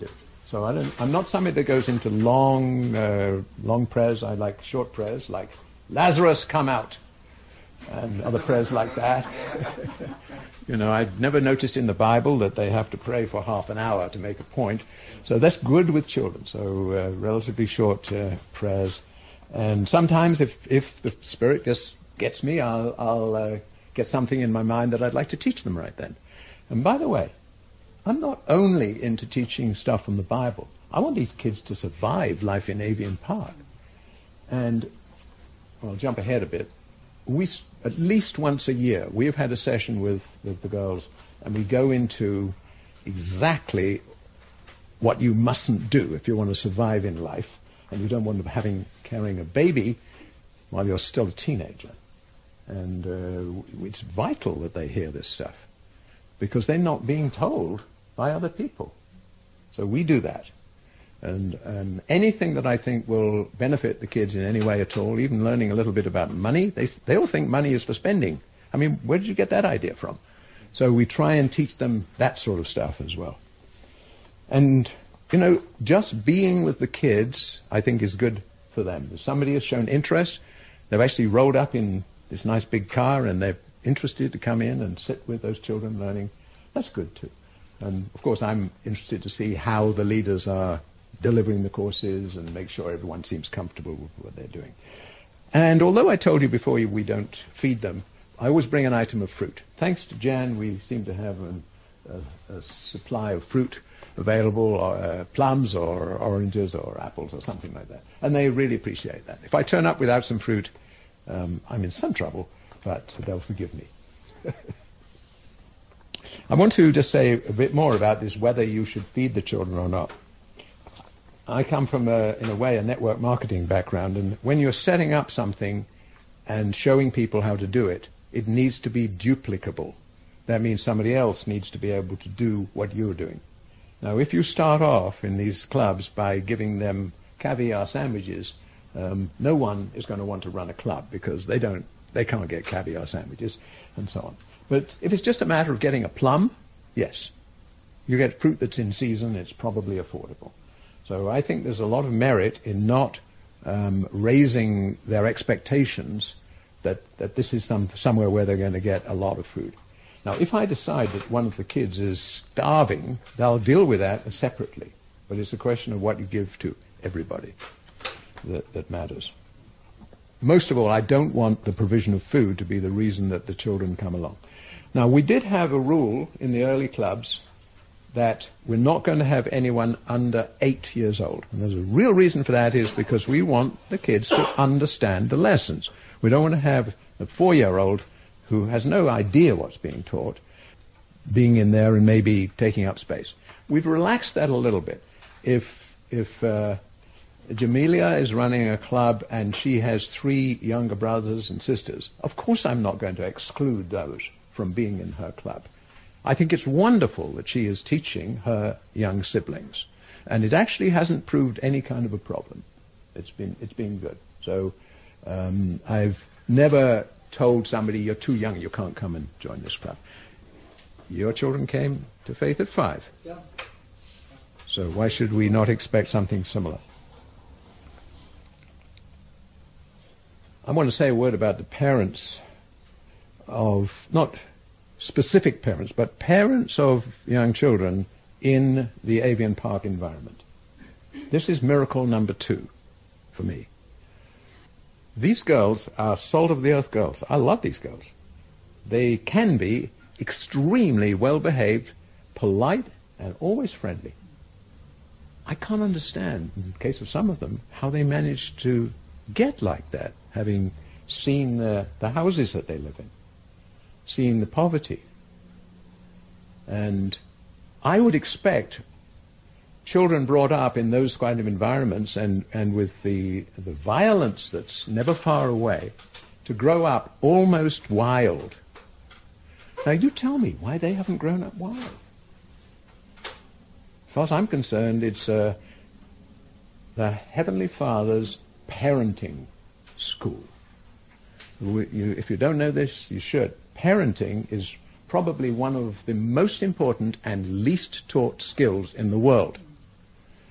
[SPEAKER 3] So I don't, I'm not somebody that goes into long, uh, long prayers. I like short prayers, like Lazarus, come out, and other prayers like that. You know, I've never noticed in the Bible that they have to pray for half an hour to make a point. So that's good with children. So uh, relatively short uh, prayers. And sometimes if, if the Spirit just gets me, I'll, I'll uh, get something in my mind that I'd like to teach them right then. And by the way, I'm not only into teaching stuff from the Bible. I want these kids to survive life in Avian Park. And well, I'll jump ahead a bit. We, at least once a year, we've had a session with, with the girls, and we go into exactly what you mustn't do if you want to survive in life, and you don't want to be having, carrying a baby while you're still a teenager. And uh, it's vital that they hear this stuff, because they're not being told by other people. So we do that. And um, anything that I think will benefit the kids in any way at all, even learning a little bit about money, they, they all think money is for spending. I mean, where did you get that idea from? So we try and teach them that sort of stuff as well. And, you know, just being with the kids, I think, is good for them. If somebody has shown interest, they've actually rolled up in this nice big car and they're interested to come in and sit with those children learning, that's good too. And, of course, I'm interested to see how the leaders are delivering the courses and make sure everyone seems comfortable with what they're doing. And although I told you before we don't feed them, I always bring an item of fruit. Thanks to Jan, we seem to have an, a, a supply of fruit available, or uh, plums or oranges or apples or something like that. And they really appreciate that. If I turn up without some fruit, um, I'm in some trouble, but they'll forgive me. I want to just say a bit more about this, whether you should feed the children or not. I come from, a, in a way, a network marketing background, and when you're setting up something and showing people how to do it, it needs to be duplicable. That means somebody else needs to be able to do what you're doing. Now, if you start off in these clubs by giving them caviar sandwiches, um, no one is going to want to run a club because they don't, they can't get caviar sandwiches and so on. But if it's just a matter of getting a plum, yes, you get fruit that's in season, it's probably affordable. So I think there's a lot of merit in not um, raising their expectations that, that this is some, somewhere where they're going to get a lot of food. Now, if I decide that one of the kids is starving, they'll deal with that separately. But it's a question of what you give to everybody that, that matters. Most of all, I don't want the provision of food to be the reason that the children come along. Now, we did have a rule in the early clubs that we're not going to have anyone under eight years old. And there's a real reason for that is because we want the kids to understand the lessons. We don't want to have a four-year-old who has no idea what's being taught being in there and maybe taking up space. We've relaxed that a little bit. If, if uh, Jamelia is running a club and she has three younger brothers and sisters, of course I'm not going to exclude those from being in her club. I think it's wonderful that she is teaching her young siblings. And it actually hasn't proved any kind of a problem. It's been, it's been good. So um, I've never told somebody, you're too young, you can't come and join this club. Your children came to faith at five.
[SPEAKER 2] Yeah.
[SPEAKER 3] So why should we not expect something similar? I want to say a word about the parents of, not specific parents, but parents of young children in the Avian Park environment. This is miracle number two for me. These girls are salt-of-the-earth girls. I love these girls. They can be extremely well-behaved, polite, and always friendly. I can't understand, in the case of some of them, how they manage to get like that, having seen the, the houses that they live in, seeing the poverty. And I would expect children brought up in those kind of environments and, and with the, the violence that's never far away to grow up almost wild. Now you tell me why they haven't grown up wild. As far as I'm concerned, it's uh, the Heavenly Father's parenting school. We, you, if you don't know this, you should. Parenting is probably one of the most important and least taught skills in the world.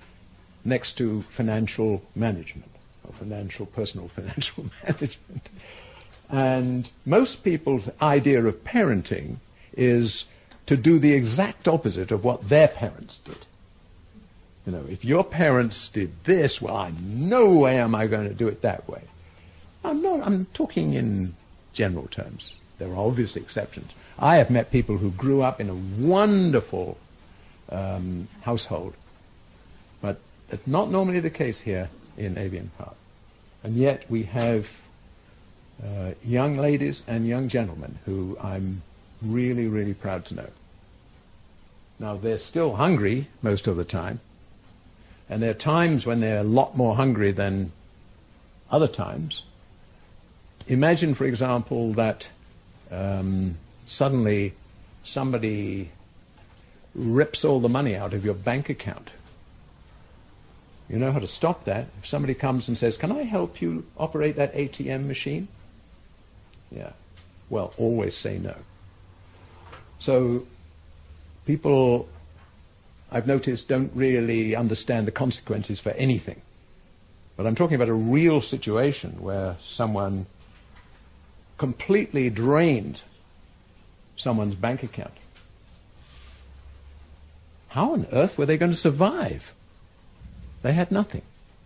[SPEAKER 3] next to financial management, or financial, personal financial management. And most people's idea of parenting is to do the exact opposite of what their parents did. You know, if your parents did this, well, I no way am I going to do it that way. I'm not, I'm talking in general terms. There are obvious exceptions. I have met people who grew up in a wonderful um, household, but that's not normally the case here in Avian Park. And yet we have uh, young ladies and young gentlemen who I'm really, really proud to know. Now, they're still hungry most of the time, and there are times when they're a lot more hungry than other times. Imagine, for example, that um, suddenly somebody rips all the money out of your bank account. You know how to stop that. If somebody comes and says, "Can I help you operate that A T M machine?" Yeah. Well, always say no. So people, I've noticed, don't really understand the consequences for anything. But I'm talking about a real situation where someone completely drained someone's bank account. How on earth were they going to survive? They had nothing.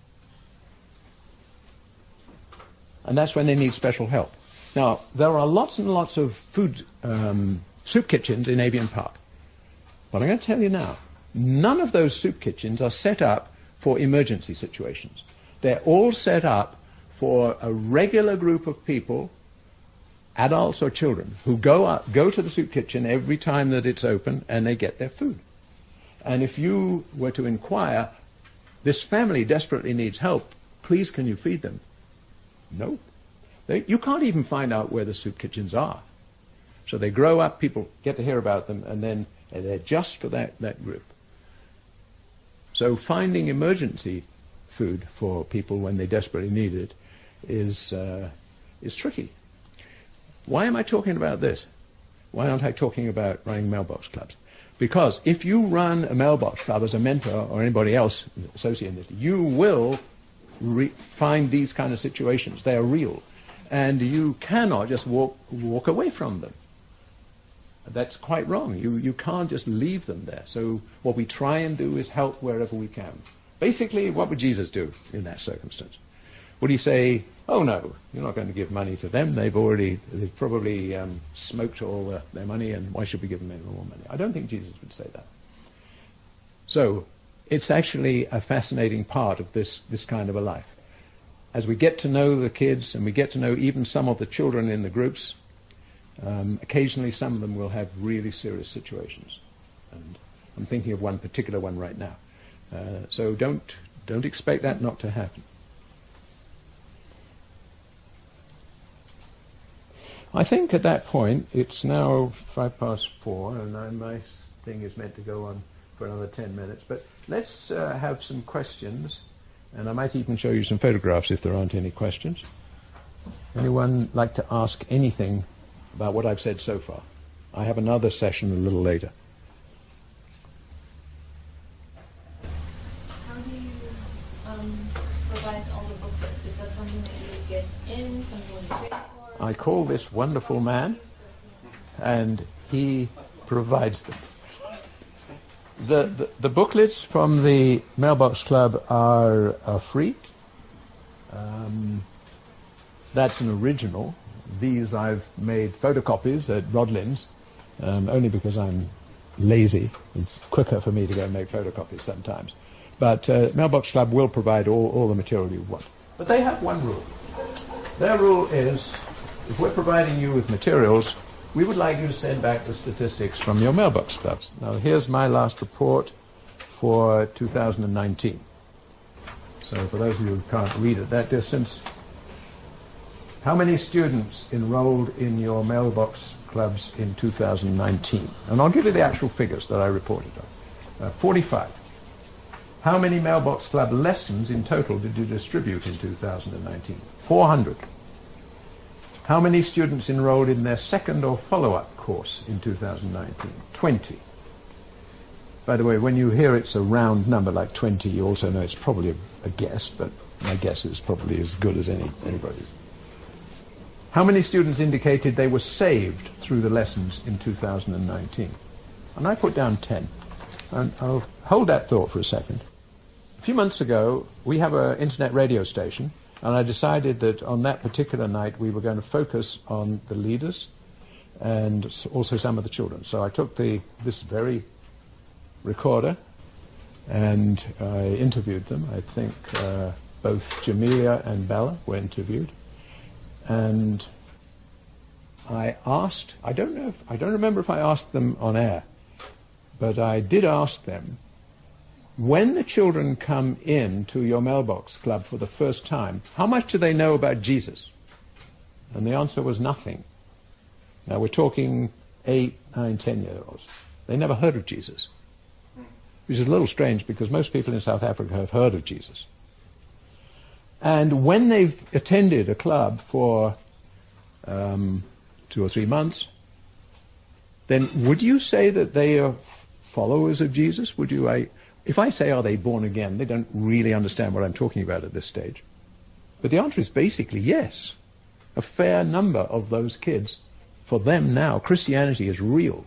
[SPEAKER 3] And that's when they need special help. Now, there are lots and lots of food um, soup kitchens in Avian Park. But I'm going to tell you now, none of those soup kitchens are set up for emergency situations. They're all set up for a regular group of people, adults or children, who go up, go to the soup kitchen every time that it's open and they get their food. And if you were to inquire, "This family desperately needs help, please can you feed them?" No. They, you can't even find out where the soup kitchens are. So they grow up, people get to hear about them, and then they're just for that, that group. So finding emergency food for people when they desperately need it is, uh, is tricky. Why am I talking about this? Why aren't I talking about running mailbox clubs? Because if you run a mailbox club as a mentor or anybody else associated with it, you will re- find these kind of situations. They are real. And you cannot just walk, walk away from them. That's quite wrong. You, you can't just leave them there. So what we try and do is help wherever we can. Basically, what would Jesus do in that circumstance? Would he say, "Oh no, you're not going to give money to them. They've already, they've probably um, smoked all uh, their money, and why should we give them any more money?" I don't think Jesus would say that. So it's actually a fascinating part of this, this kind of a life. As we get to know the kids, and we get to know even some of the children in the groups, um, occasionally some of them will have really serious situations. And I'm thinking of one particular one right now. Uh, so don't, don't expect that not to happen. I think at that point, it's now five past four, and I, my thing is meant to go on for another ten minutes. But let's uh, have some questions, and I might even show you some photographs if there aren't any questions. Anyone like to ask anything about what I've said so far? I have another session a little later.
[SPEAKER 4] How do you um, provide all the booklets? Is that something that you get in, something you pay for?
[SPEAKER 3] I call this wonderful man, and he provides them. The, the, the booklets from the Mailbox Club are, are free. Um, that's an original. These I've made photocopies at Rodlin's, um, only because I'm lazy. It's quicker for me to go and make photocopies sometimes. But uh, Mailbox Club will provide all, all the material you want. But they have one rule. Their rule is, if we're providing you with materials, we would like you to send back the statistics from your mailbox clubs. Now, here's my last report for two thousand nineteen. So for those of you who can't read at that distance, how many students enrolled in your mailbox clubs in two thousand nineteen? And I'll give you the actual figures that I reported on. Uh, forty-five. How many mailbox club lessons in total did you distribute in two thousand nineteen? four hundred. How many students enrolled in their second or follow-up course in two thousand nineteen? twenty. By the way, when you hear it's a round number like twenty, you also know it's probably a, a guess, but my guess is probably as good as any anybody's. How many students indicated they were saved through the lessons in two thousand nineteen? And I put down ten. And I'll hold that thought for a second. A few months ago, we have an internet radio station, and I decided that on that particular night we were going to focus on the leaders and also some of the children. So I took the this very recorder and I interviewed them. I think uh, both Jamelia and Bella were interviewed. And I asked, I don't know, if, I don't remember if I asked them on air, but I did ask them, when the children come in to your mailbox club for the first time, how much do they know about Jesus? And the answer was nothing. Now we're talking eight, nine, ten-year-olds. They never heard of Jesus, which is a little strange because most people in South Africa have heard of Jesus. And when they've attended a club for um, two or three months, then would you say that they are followers of Jesus? Would you? I, if I say, are they born again, they don't really understand what I'm talking about at this stage. But the answer is basically yes. A fair number of those kids, for them now, Christianity is real.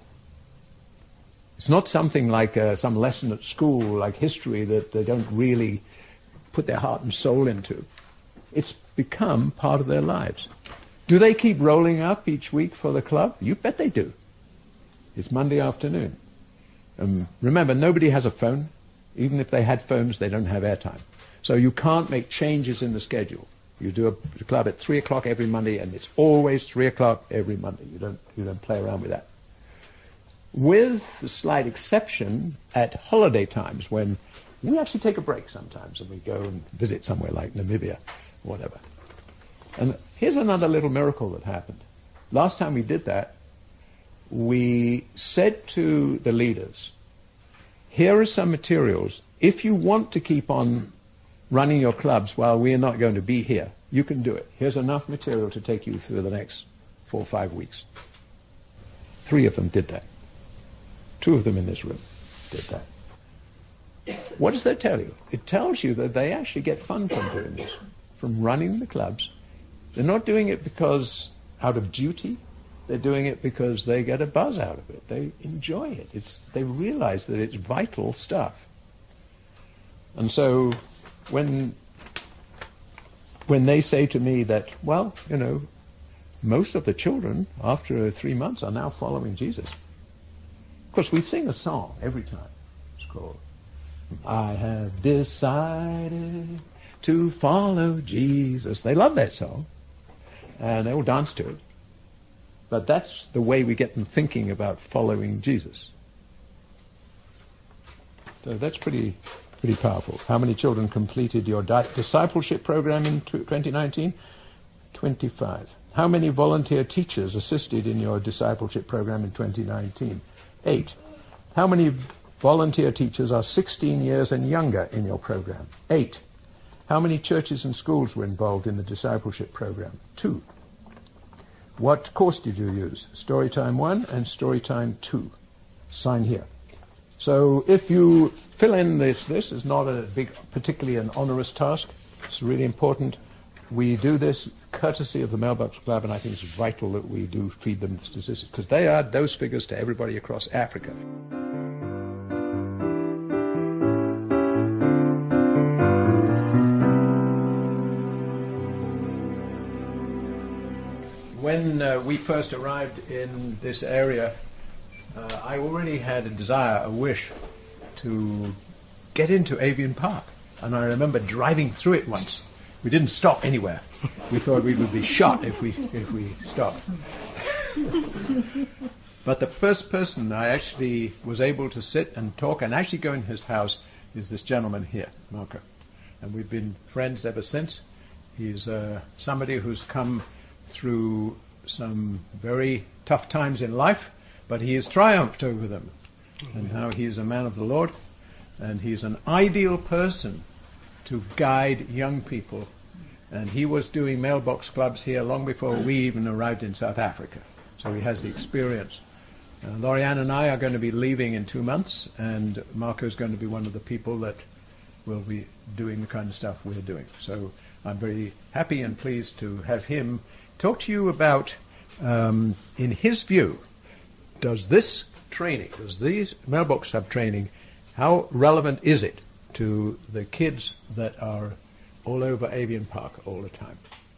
[SPEAKER 3] It's not something like uh, some lesson at school, like history, that they don't really put their heart and soul into. It's become part of their lives. Do they keep rolling up each week for the club? You bet they do. It's Monday afternoon. Um, remember, nobody has a phone. Even if they had phones, they don't have airtime. So you can't make changes in the schedule. You do a, a club at three o'clock every Monday, and it's always three o'clock every Monday. You don't, you don't play around with that. With the slight exception at holiday times, when we actually take a break sometimes and we go and visit somewhere like Namibia, whatever. And here's another little miracle that happened. Last time we did that, we said to the leaders, here are some materials. If you want to keep on running your clubs while we are not going to be here, you can do it. Here's enough material to take you through the next four or five weeks. Three of them did that. Two of them in this room did that. What does that tell you? It tells you that they actually get fun from doing this, from running the clubs. They're not doing it because out of duty. They're doing it because they get a buzz out of it. They enjoy it. It's, they realize that it's vital stuff. And so when, when they say to me that, well, you know, most of the children after three months are now following Jesus. Of course, we sing a song every time. It's called, I have decided to follow Jesus. They love that song, and they all dance to it. But that's the way we get them thinking about following Jesus. So that's pretty pretty powerful. How many children completed your di- discipleship program in twenty nineteen? twenty-five. How many volunteer teachers assisted in your discipleship program in twenty nineteen? Eight. How many volunteer teachers are sixteen years and younger in your program? Eight. How many churches and schools were involved in the discipleship program? Two. What course did you use? Storytime one and Storytime two. Sign here. So if you fill in this, this is not a big, particularly an onerous task. It's really important. We do this courtesy of the Mailbox Club, and I think it's vital that we do feed them statistics, because they are those figures to everybody across Africa. When uh, we first arrived in this area, uh, I already had a desire, a wish, to get into Avian Park. And I remember driving through it once. We didn't stop anywhere. We thought we would be shot if we if we stopped. But the first person I actually was able to sit and talk and actually go in his house is this gentleman here, Marco. And we've been friends ever since. He's uh, somebody who's come through some very tough times in life, but he has triumphed over them. And now he is a man of the Lord, and he's an ideal person to guide young people. And he was doing mailbox clubs here long before we even arrived in South Africa. So he has the experience. Uh, Lorianne and I are going to be leaving in two months, and Marco is going to be one of the people that will be doing the kind of stuff we're doing. So I'm very happy and pleased to have him talk to you about, um, in his view, does this training, does these Mailbox Club training, how relevant is it to the kids that are all over Avian Park all the time?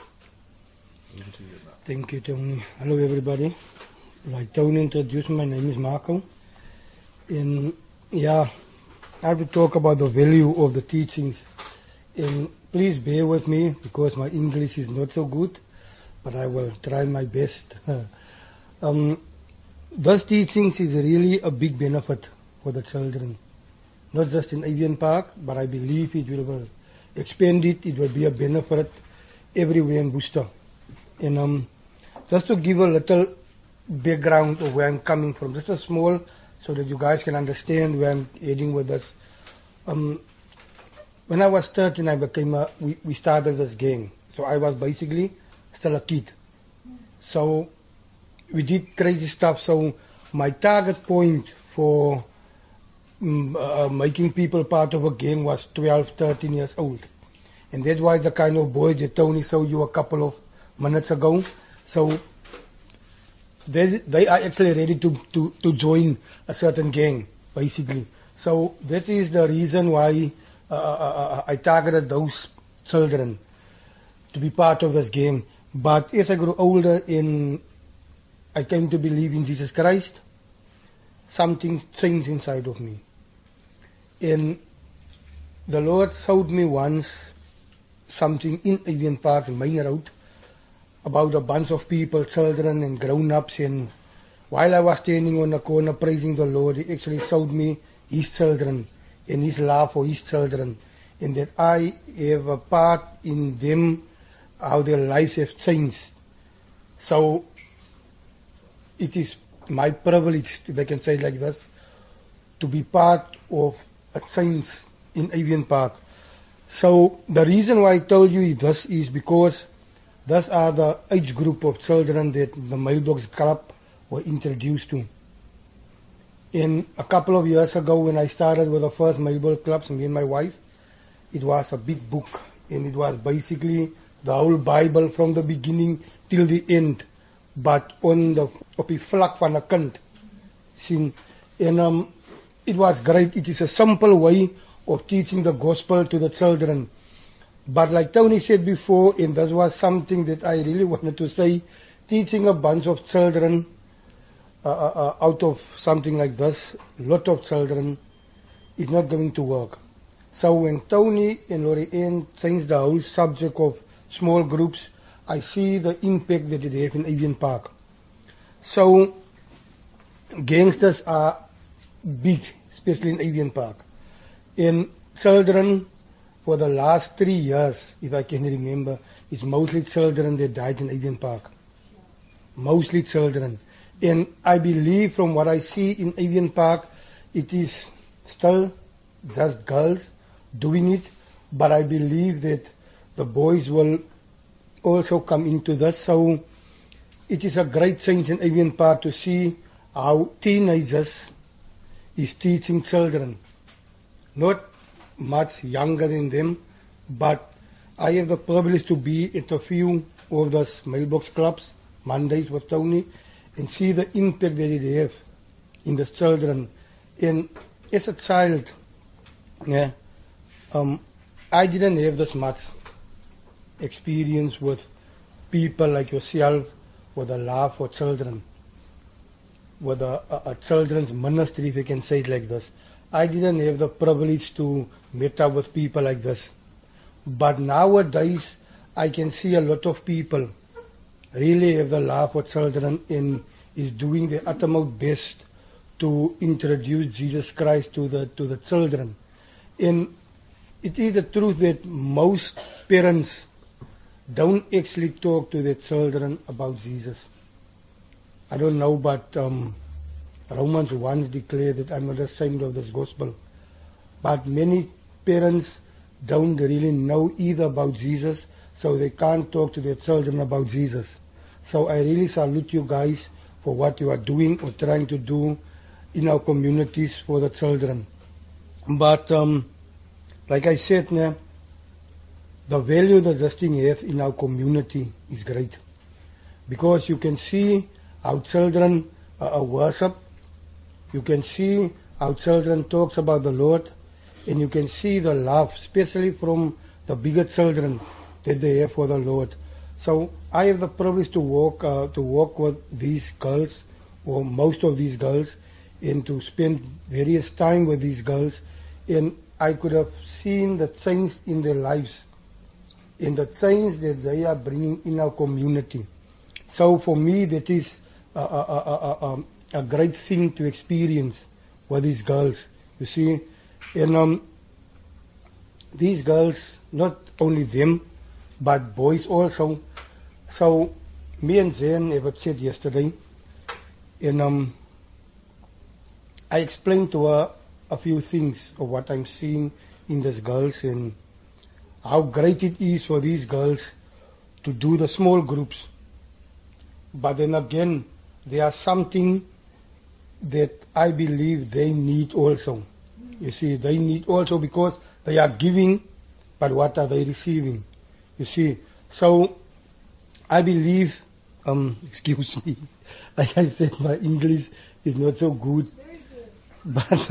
[SPEAKER 3] Over to you, Marco.
[SPEAKER 5] Thank you, Tony. Hello, everybody. Like Tony introduced me, my name is Marco. And yeah, I have to talk about the value of the teachings. And please bear with me because my English is not so good, but I will try my best. um, those teachings is really a big benefit for the children. Not just in Avian Park, but I believe it will expand it. It will be a benefit everywhere in Worcester. And um, just to give a little background of where I'm coming from, just a small, so that you guys can understand where I'm heading with this. Um, when I was thirteen, I became a, we, we started this gang. So I was basically still a kid. So we did crazy stuff. So my target point for um, uh, making people part of a gang was twelve, thirteen years old. And that was the kind of boys that Tony showed you a couple of minutes ago. So they, they are actually ready to, to, to join a certain gang, basically. So that is the reason why uh, uh, I targeted those children to be part of this gang. But as I grew older and I came to believe in Jesus Christ, something changed inside of me. And the Lord showed me once something in Avian Park, in Main Road, about a bunch of people, children and grown-ups, and while I was standing on the corner praising the Lord, He actually showed me His children and His love for His children, and that I have a part in them, how their lives have changed. So it is my privilege, if I can say it like this, to be part of a change in Avian Park. So the reason why I told you this is because those are the age group of children that the Mailbox Club were introduced to. And a couple of years ago when I started with the first Mailbox Clubs, me and my wife, it was a big book. And it was basically the whole Bible from the beginning till the end. But on the op die vlak van 'n kind. Sien, and um, it was great. It is a simple way of teaching the gospel to the children. But like Tony said before, and that was something that I really wanted to say, teaching a bunch of children uh, uh, out of something like this, a lot of children, is not going to work. So when Tony and Lorianne changed the whole subject of small groups, I see the impact that it has in Avian Park. So gangsters are big, especially in Avian Park. And children, for the last three years, if I can remember, it's mostly children that died in Avian Park. Mostly children. And I believe from what I see in Avian Park, it is still just girls doing it, but I believe that the boys will also come into this. So it is a great change in Avian Park to see how teenagers is teaching children. Not much younger than them, but I have the privilege to be at a few of those Mailbox Clubs, Mondays with Tony, and see the impact that it has in the children. And as a child, yeah, um, I didn't have this much experience with people like yourself with a love for children, with a, a, a children's ministry, if you can say it like this. I didn't have the privilege to meet up with people like this. But nowadays, I can see a lot of people really have the love for children and is doing their uttermost best to introduce Jesus Christ to the to the children. And it is the truth that most parents don't actually talk to their children about Jesus. I don't know, but um, Romans one declared that I'm not ashamed of this gospel. But many parents don't really know either about Jesus, so they can't talk to their children about Jesus. So I really salute you guys for what you are doing or trying to do in our communities for the children. But um, like I said, né, the value that this thing has in our community is great. Because you can see how children uh, worship, you can see how children talks about the Lord, and you can see the love, especially from the bigger children that they have for the Lord. So I have the privilege to walk uh, to walk with these girls, or most of these girls, and to spend various time with these girls, and I could have seen the change in their lives, in the change that they are bringing in our community. So for me, that is a, a, a, a, a great thing to experience with these girls, you see. And um, these girls, not only them, but boys also. So me and Zen have said yesterday, and um, I explained to her a few things of what I'm seeing in these girls and how great it is for these girls to do the small groups. But then again, there are something that I believe they need also. You see, they need also because they are giving, but what are they receiving? You see, so I believe, um, excuse me, like I said, my English is not so good. But,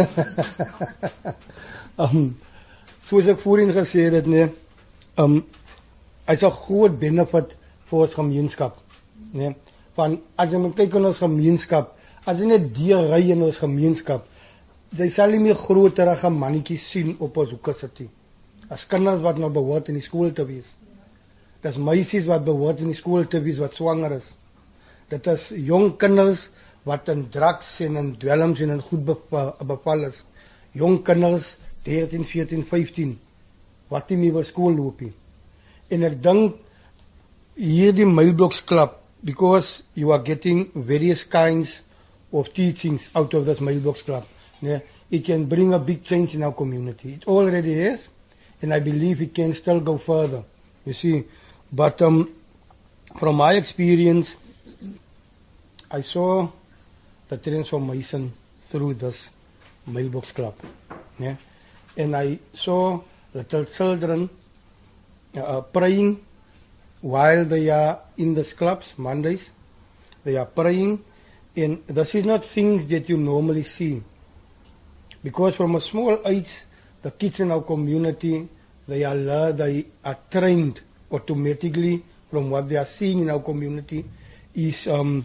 [SPEAKER 5] um, soos ek voorheen gesê het, nee, um, is 'n groot benefit vir ons gemeenskap. Nee, van as jy moet kyk in ons gemeenskap, as jy net deur ry in ons gemeenskap, jy sal nie meer groterige mannetjies sien op ons hoeke sit nie. As kinders wat nou behoort in die skool te wees. Dis meisies wat behoort in die skool te wees wat swanger is. Dit is jong kinders wat in drugs en in dwelms en in goed beval is. Jong kinders, dertien, veertien, vyftien, wat nie meer by skool loop nie. En ek dink hierdie Mailbox Club, because you are getting various kinds of teachings out of this Mailbox Club, yeah, it can bring a big change in our community. It already is, and I believe it can still go further, you see. But um, from my experience, I saw the transformation through this Mailbox Club, yeah, and I saw little children uh, praying while they are in these clubs, Mondays. They are praying, and this is not things that you normally see. Because from a small age, the kids in our community, they are learned, they are trained automatically from what they are seeing in our community is um,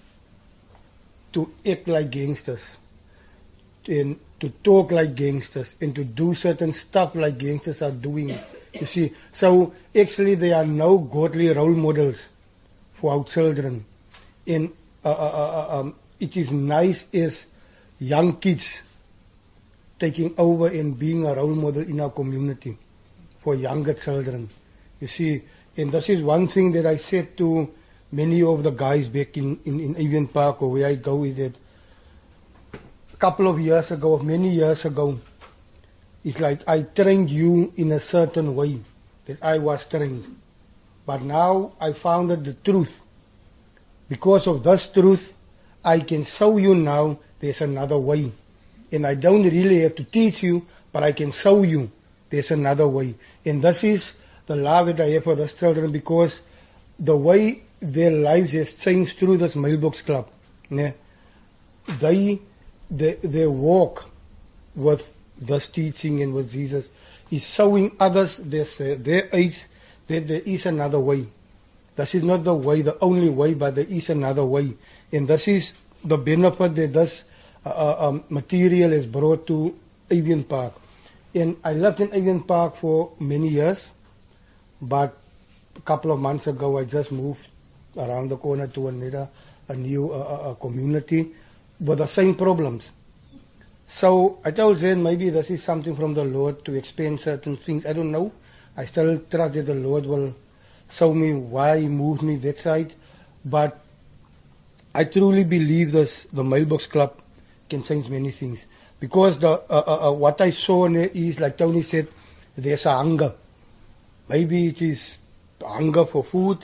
[SPEAKER 5] to act like gangsters, and to talk like gangsters, and to do certain stuff like gangsters are doing. You see, so actually there are no godly role models for our children. And uh, uh, uh, um, it is nice as young kids taking over and being a role model in our community for younger children. You see, and this is one thing that I said to many of the guys back in, in, in Evian Park, or where I go, is that a couple of years ago, many years ago, it's like I trained you in a certain way that I was trained. But now I found out the truth. Because of this truth, I can show you now there's another way. And I don't really have to teach you, but I can show you there's another way. And this is the love that I have for these children, because the way their lives has changed through this Mailbox Club. Yeah, they, they, they walk with this teaching and with Jesus is showing others this, uh, their age that there is another way. This is not the way, the only way, but there is another way. And this is the benefit that this uh, um, material is brought to Evian Park. And I lived in Evian Park for many years, but a couple of months ago I just moved around the corner to another, a new uh, a community with the same problems. So I told Zen maybe this is something from the Lord to expand certain things. I don't know. I still trust that the Lord will show me why He moved me that side. But I truly believe this, the Mailbox Club can change many things. Because the uh, uh, uh, what I saw is, like Tony said, there's a hunger. Maybe it is hunger for food,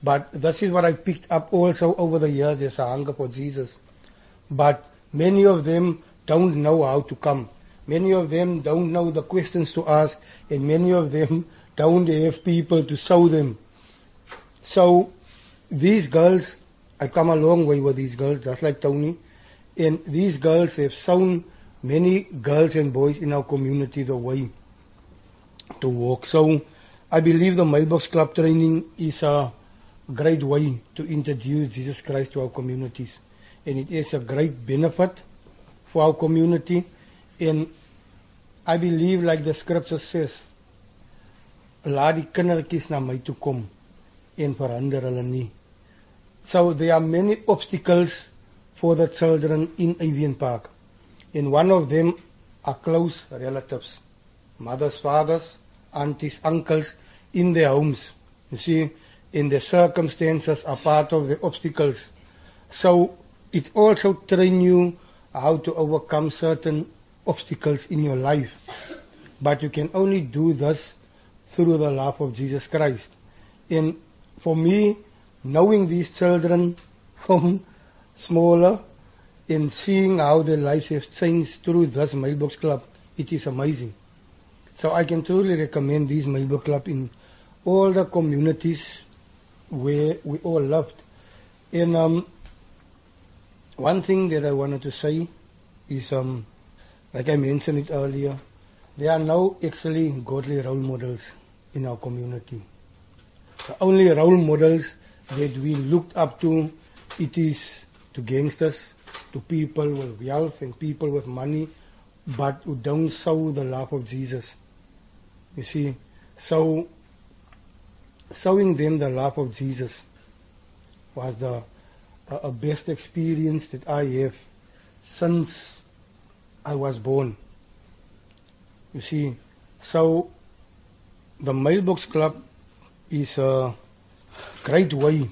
[SPEAKER 5] But this is what I picked up also over the years. There's a hunger for Jesus. But many of them don't know how to come. Many of them don't know the questions to ask, and many of them don't have people to show them. So these girls, I come a long way with these girls, just like Tony, and these girls have shown many girls and boys in our community the way to walk. So I believe the Mailbox Club training is a great way to introduce Jesus Christ to our communities, and it is a great benefit for our community. And I believe, like the scripture says, laat die kindertjies na my toe kom en verander hulle nie. So there are many obstacles for the children in Avian Park, and one of them are close relatives, mothers, fathers, aunties, uncles in their homes. You see, in the circumstances are part of the obstacles. So it also trains you how to overcome certain obstacles in your life. But you can only do this through the love of Jesus Christ. And for me, knowing these children from smaller and seeing how their lives have changed through this Mailbox Club, it is amazing. So I can truly recommend this Mailbox Club in all the communities where we all loved. And um, one thing that I wanted to say is, um, like I mentioned it earlier, there are no actually godly role models in our community. The only role models that we looked up to, it is to gangsters, to people with wealth and people with money, but who don't show the love of Jesus. You see, so showing them the love of Jesus was the uh, uh, best experience that I have since I was born. You see, so the Mailbox Club is a great way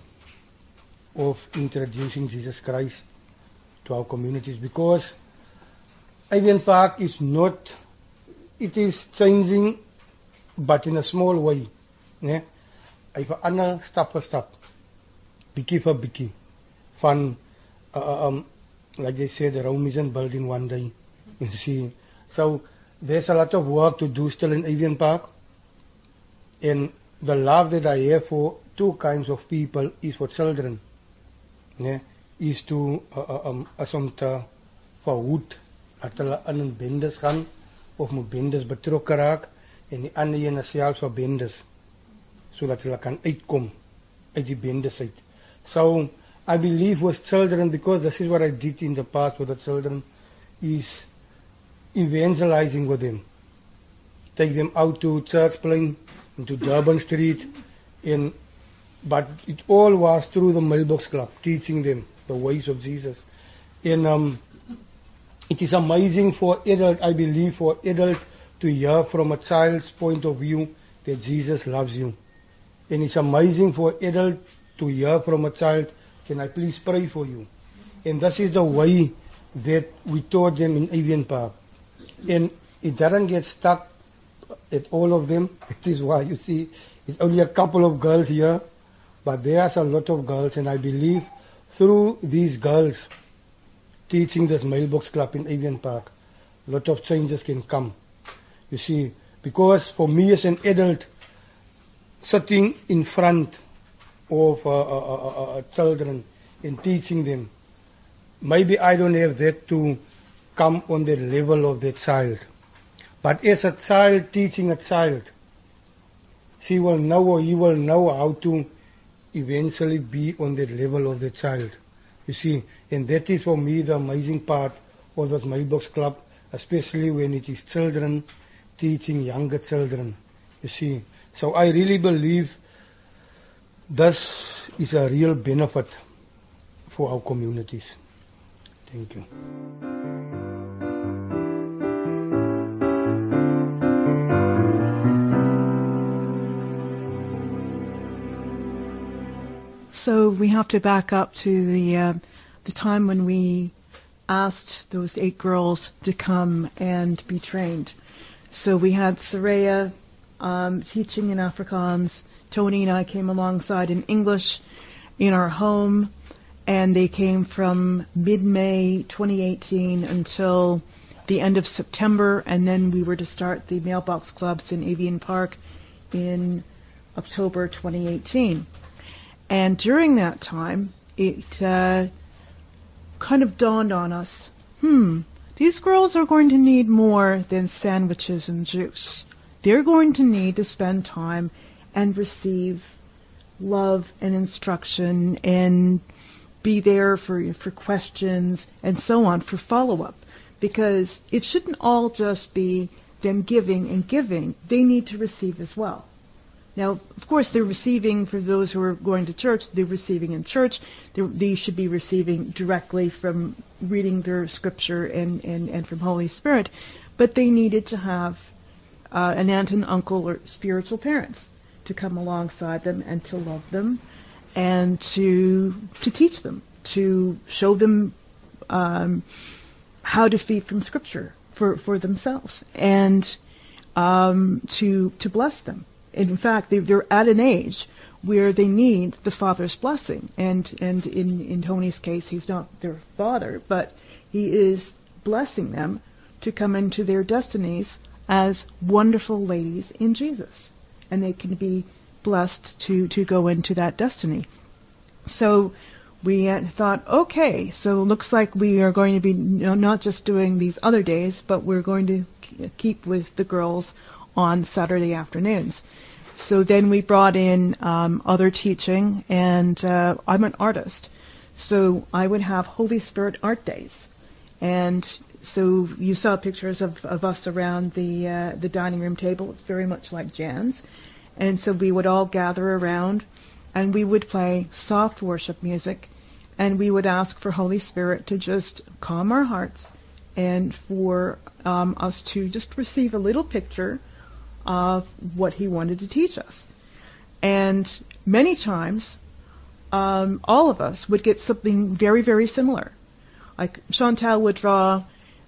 [SPEAKER 5] of introducing Jesus Christ to our communities, because Avian Park is not, it is changing, but in a small way. Yeah? Hy verander stap vir stap, bietjie vir bietjie, van, uh, um, like they said, Rome isn't built in one day. You see, so there's a lot of work to do still in Avian Park, and the love that I have for two kinds of people is for children. Yeah? Is to, uh, um, as om te verhoed, dat hulle in een bendes gaan, of moet bendes betrokken raak, en die ander ene selfs vir bendes, zodat hulle kan uitkom uit die bendes uit. So I believe with children, because this is what I did in the past with the children, is evangelizing with them. Take them out to Church Plain, into Durban Street, and, but it all was through the Mailbox Club, teaching them the ways of Jesus. And um, it is amazing for adult, I believe, for adult to hear from a child's point of view that Jesus loves you. And it's amazing for adult to hear from a child, can I please pray for you? And this is the way that we taught them in Avian Park. And it doesn't get stuck at all of them. It is why you see it's only a couple of girls here, but there's a lot of girls, and I believe through these girls teaching this Mailbox Club in Avian Park, a lot of changes can come. You see, because for me as an adult, sitting in front of uh, uh, uh, uh, children and teaching them, maybe I don't have that to come on the level of that child. But as a child teaching a child, she will know or he will know how to eventually be on the level of the child. You see, and that is for me the amazing part of this Mailbox Club, especially when it is children teaching younger children. You see, so I really believe this is a real benefit for our communities. Thank you.
[SPEAKER 6] So we have to back up to the uh, the time when we asked those eight girls to come and be trained. So we had Saraya, um, teaching in Afrikaans. Tony and I came alongside in English in our home, and they came from mid-May twenty eighteen until the end of September, and then we were to start the mailbox clubs in Avian Park in October twenty eighteen. And during that time, it uh, kind of dawned on us, hmm, these girls are going to need more than sandwiches and juice. They're going to need to spend time and receive love and instruction and be there for for questions and so on, for follow-up. Because it shouldn't all just be them giving and giving. They need to receive as well. Now, of course, they're receiving, for those who are going to church, they're receiving in church. They're, they should be receiving directly from reading their scripture and, and, and from Holy Spirit. But they needed to have uh, an aunt and uncle or spiritual parents to come alongside them and to love them and to to teach them, to show them um, how to feed from Scripture for, for themselves, and um, to to bless them. In fact, they, they're at an age where they need the Father's blessing. And and in, in Tony's case, he's not their father, but he is blessing them to come into their destinies as wonderful ladies in Jesus. And they can be blessed to, to go into that destiny. So we uh, thought, okay, so it looks like we are going to be you know, not just doing these other days, but we're going to k- keep with the girls on Saturday afternoons. So then we brought in um, other teaching, and uh, I'm an artist. So I would have Holy Spirit art days. And so you saw pictures of, of us around the uh, the dining room table. It's very much like Jan's. And so we would all gather around, and we would play soft worship music, and we would ask for Holy Spirit to just calm our hearts and for um, us to just receive a little picture of what he wanted to teach us. And many times, um, all of us would get something very, very similar. Like Chantal would draw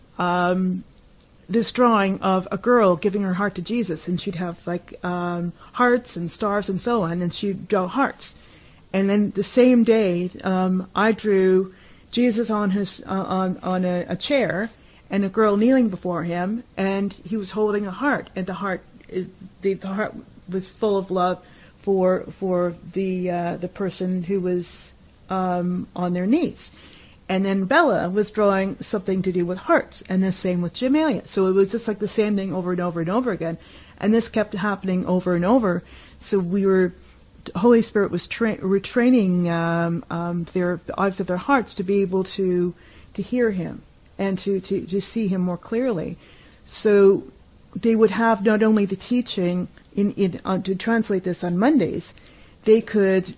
[SPEAKER 6] um, this drawing of a girl giving her heart to Jesus, and she'd have like um, hearts and stars and so on, and she'd draw hearts. And then the same day, um, I drew Jesus on his uh, on on a, a chair, and a girl kneeling before him, and he was holding a heart, and the heart the, the heart was full of love for for the uh, the person who was um, on their knees. And then Bella was drawing something to do with hearts, and the same with Jamelia. So it was just like the same thing over and over and over again. And this kept happening over and over. So we were, Holy Spirit was tra- retraining um, um, their the eyes of their hearts to be able to to hear him and to, to, to see him more clearly. So they would have not only the teaching in, in uh, to translate this on Mondays, they could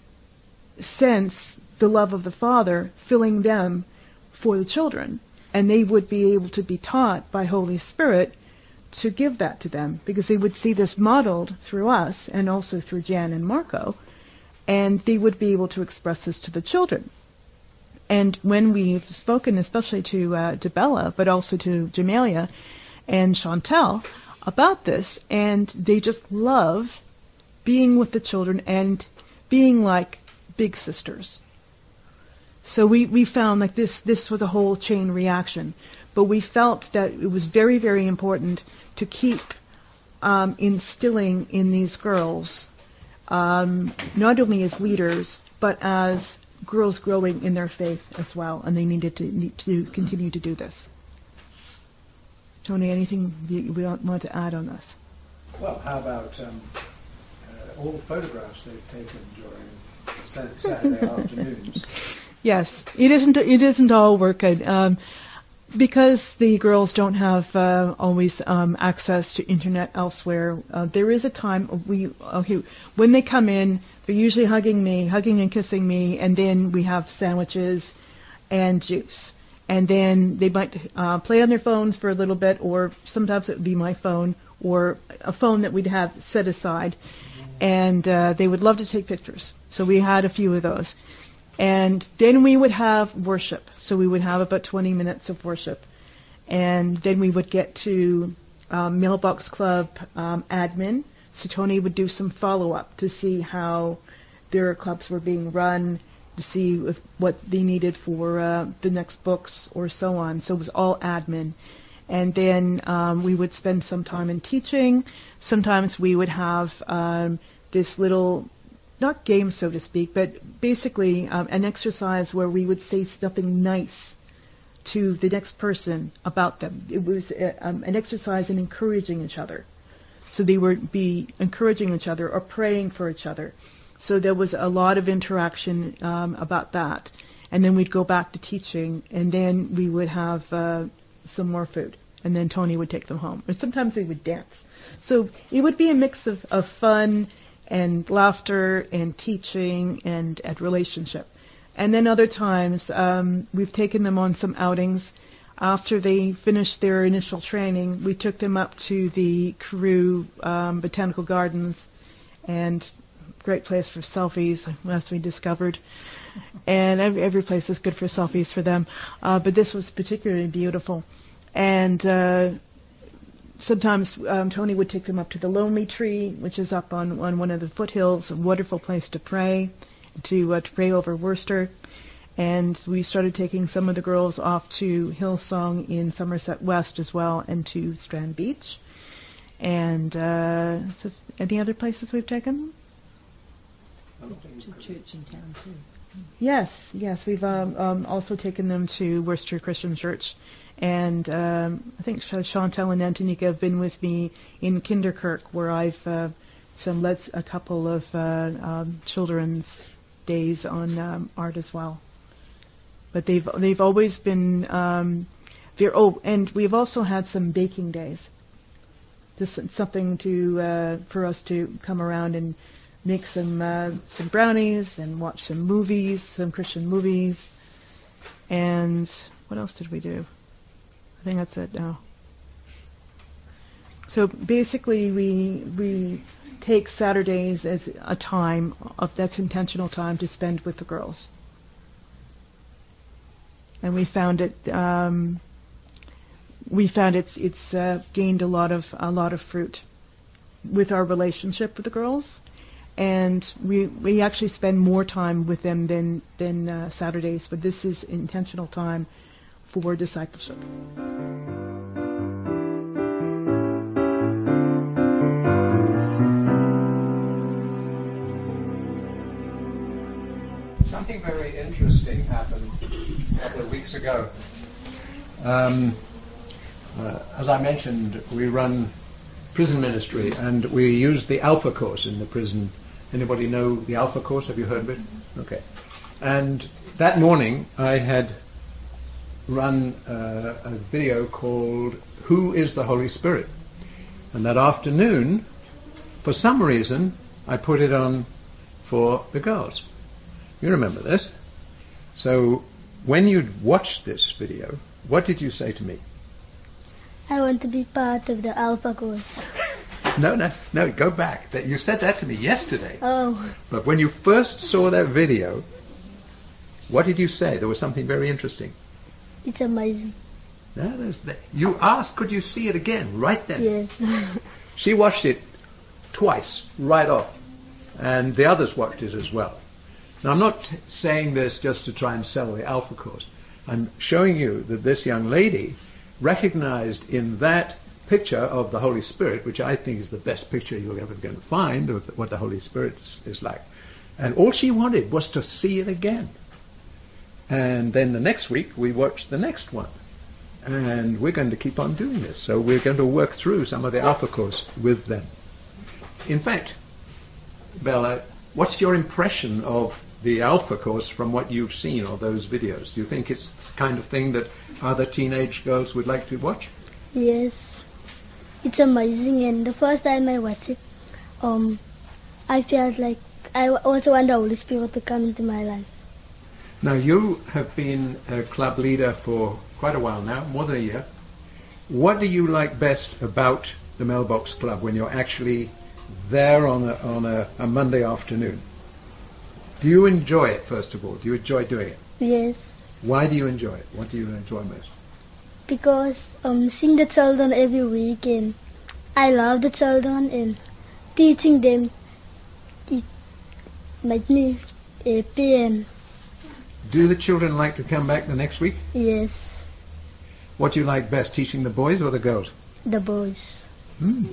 [SPEAKER 6] sense the love of the Father filling them for the children, and they would be able to be taught by Holy Spirit to give that to them, because they would see this modeled through us and also through Jan and Marco, and they would be able to express this to the children. And when we've spoken, especially to uh, to Bella, but also to Jamelia and Chantal about this, and they just love being with the children and being like big sisters. So we, we found like this, this was a whole chain reaction. But we felt that it was very, very important to keep um, instilling in these girls, um, not only as leaders, but as girls growing in their faith as well. And they needed to need to continue to do this. Tony, anything you we want to add on this?
[SPEAKER 3] Well, how about um, uh, all the photographs they've taken during Saturday afternoons?
[SPEAKER 6] Yes, it isn't. It isn't all work, um, because the girls don't have uh, always um, access to internet elsewhere. Uh, there is a time we okay when they come in. They're usually hugging me, hugging and kissing me, and then we have sandwiches and juice, and then they might uh, play on their phones for a little bit, or sometimes it would be my phone or a phone that we'd have set aside, and uh, they would love to take pictures. So we had a few of those. And then we would have worship. So we would have about twenty minutes of worship. And then we would get to um, Mailbox Club um, admin. So Tony would do some follow-up to see how their clubs were being run, to see if, what they needed for uh, the next books or so on. So it was all admin. And then um, we would spend some time in teaching. Sometimes we would have um, this little, not game, so to speak, but basically um, an exercise where we would say something nice to the next person about them. It was uh, um, an exercise in encouraging each other. So they would be encouraging each other or praying for each other. So there was a lot of interaction um, about that. And then we'd go back to teaching, and then we would have uh, some more food. And then Tony would take them home. Or sometimes we would dance. So it would be a mix of, of fun and laughter and teaching and, and relationship. And then other times um, we've taken them on some outings. After they finished their initial training, we took them up to the Karoo um, Botanical Gardens, and great place for selfies, as we discovered. And every, every place is good for selfies for them. Uh, but this was particularly beautiful. And uh, sometimes um, Tony would take them up to the Lonely Tree, which is up on, on one of the foothills, a wonderful place to pray, to, uh, to pray over Worcester. And we started taking some of the girls off to Hillsong in Somerset West as well, and to Strand Beach. And uh, so any other places we've taken?
[SPEAKER 1] To church in town too.
[SPEAKER 6] Yes, yes. We've um, um, also taken them to Worcester Christian Church. And um, I think Chantel and Antonika have been with me in Kinderkirk, where I've uh, some led a couple of uh, um, children's days on um, art as well. But they've they've always been um, very, oh, and we've also had some baking days. Just something to uh, for us to come around and make some uh, some brownies and watch some movies, some Christian movies. And what else did we do? I think that's it now. So basically, we we take Saturdays as a time of that's intentional time to spend with the girls. And we found it. Um, we found it's it's uh, gained a lot of a lot of fruit with our relationship with the girls, and we we actually spend more time with them than than uh, Saturdays. But this is intentional time for discipleship.
[SPEAKER 3] Something very interesting happened a couple of weeks ago. Um, uh, as I mentioned, we run prison ministry, and we use the Alpha Course in the prison. Anybody know the Alpha Course? Have you heard of it? Okay. And that morning I had run uh, a video called Who is the Holy Spirit? And that afternoon, for some reason, I put it on for the girls. You remember this. So when you'd watched this video, what did you say to me?
[SPEAKER 7] I want to be part of the Alpha Course.
[SPEAKER 3] No, no, no, go back. That you said that to me yesterday.
[SPEAKER 7] Oh.
[SPEAKER 3] But when you first saw that video, what did you say? There was something very interesting.
[SPEAKER 7] It's amazing.
[SPEAKER 3] No, there's the, you asked, could you see it again, right then?
[SPEAKER 7] Yes.
[SPEAKER 3] She watched it twice, right off. And the others watched it as well. Now, I'm not t- saying this just to try and sell the Alpha Course. I'm showing you that this young lady recognized in that picture of the Holy Spirit, which I think is the best picture you're ever going to find of what the Holy Spirit is, is like. And all she wanted was to see it again. And then the next week, we watched the next one. And we're going to keep on doing this. So we're going to work through some of the Alpha Course with them. In fact, Bella, what's your impression of the Alpha Course from what you've seen of those videos? Do you think it's the kind of thing that other teenage girls would like to watch?
[SPEAKER 7] Yes. It's amazing, and the first time I watched it, um, I felt like I also want the Holy Spirit to come into my life.
[SPEAKER 3] Now, you have been a club leader for quite a while now, more than a year. What do you like best about the Mailbox Club when you're actually there on a, on a, a Monday afternoon? Do you enjoy it, first of all? Do you enjoy doing it?
[SPEAKER 7] Yes.
[SPEAKER 3] Why do you enjoy it? What do you enjoy most?
[SPEAKER 7] Because um, seeing the children every week, and I love the children, and teaching them, it made me happy. And
[SPEAKER 3] Do the children like to come back the next week?
[SPEAKER 7] yes,
[SPEAKER 3] What do you like best, teaching the boys or the girls?
[SPEAKER 7] the boys.
[SPEAKER 3] Hmm.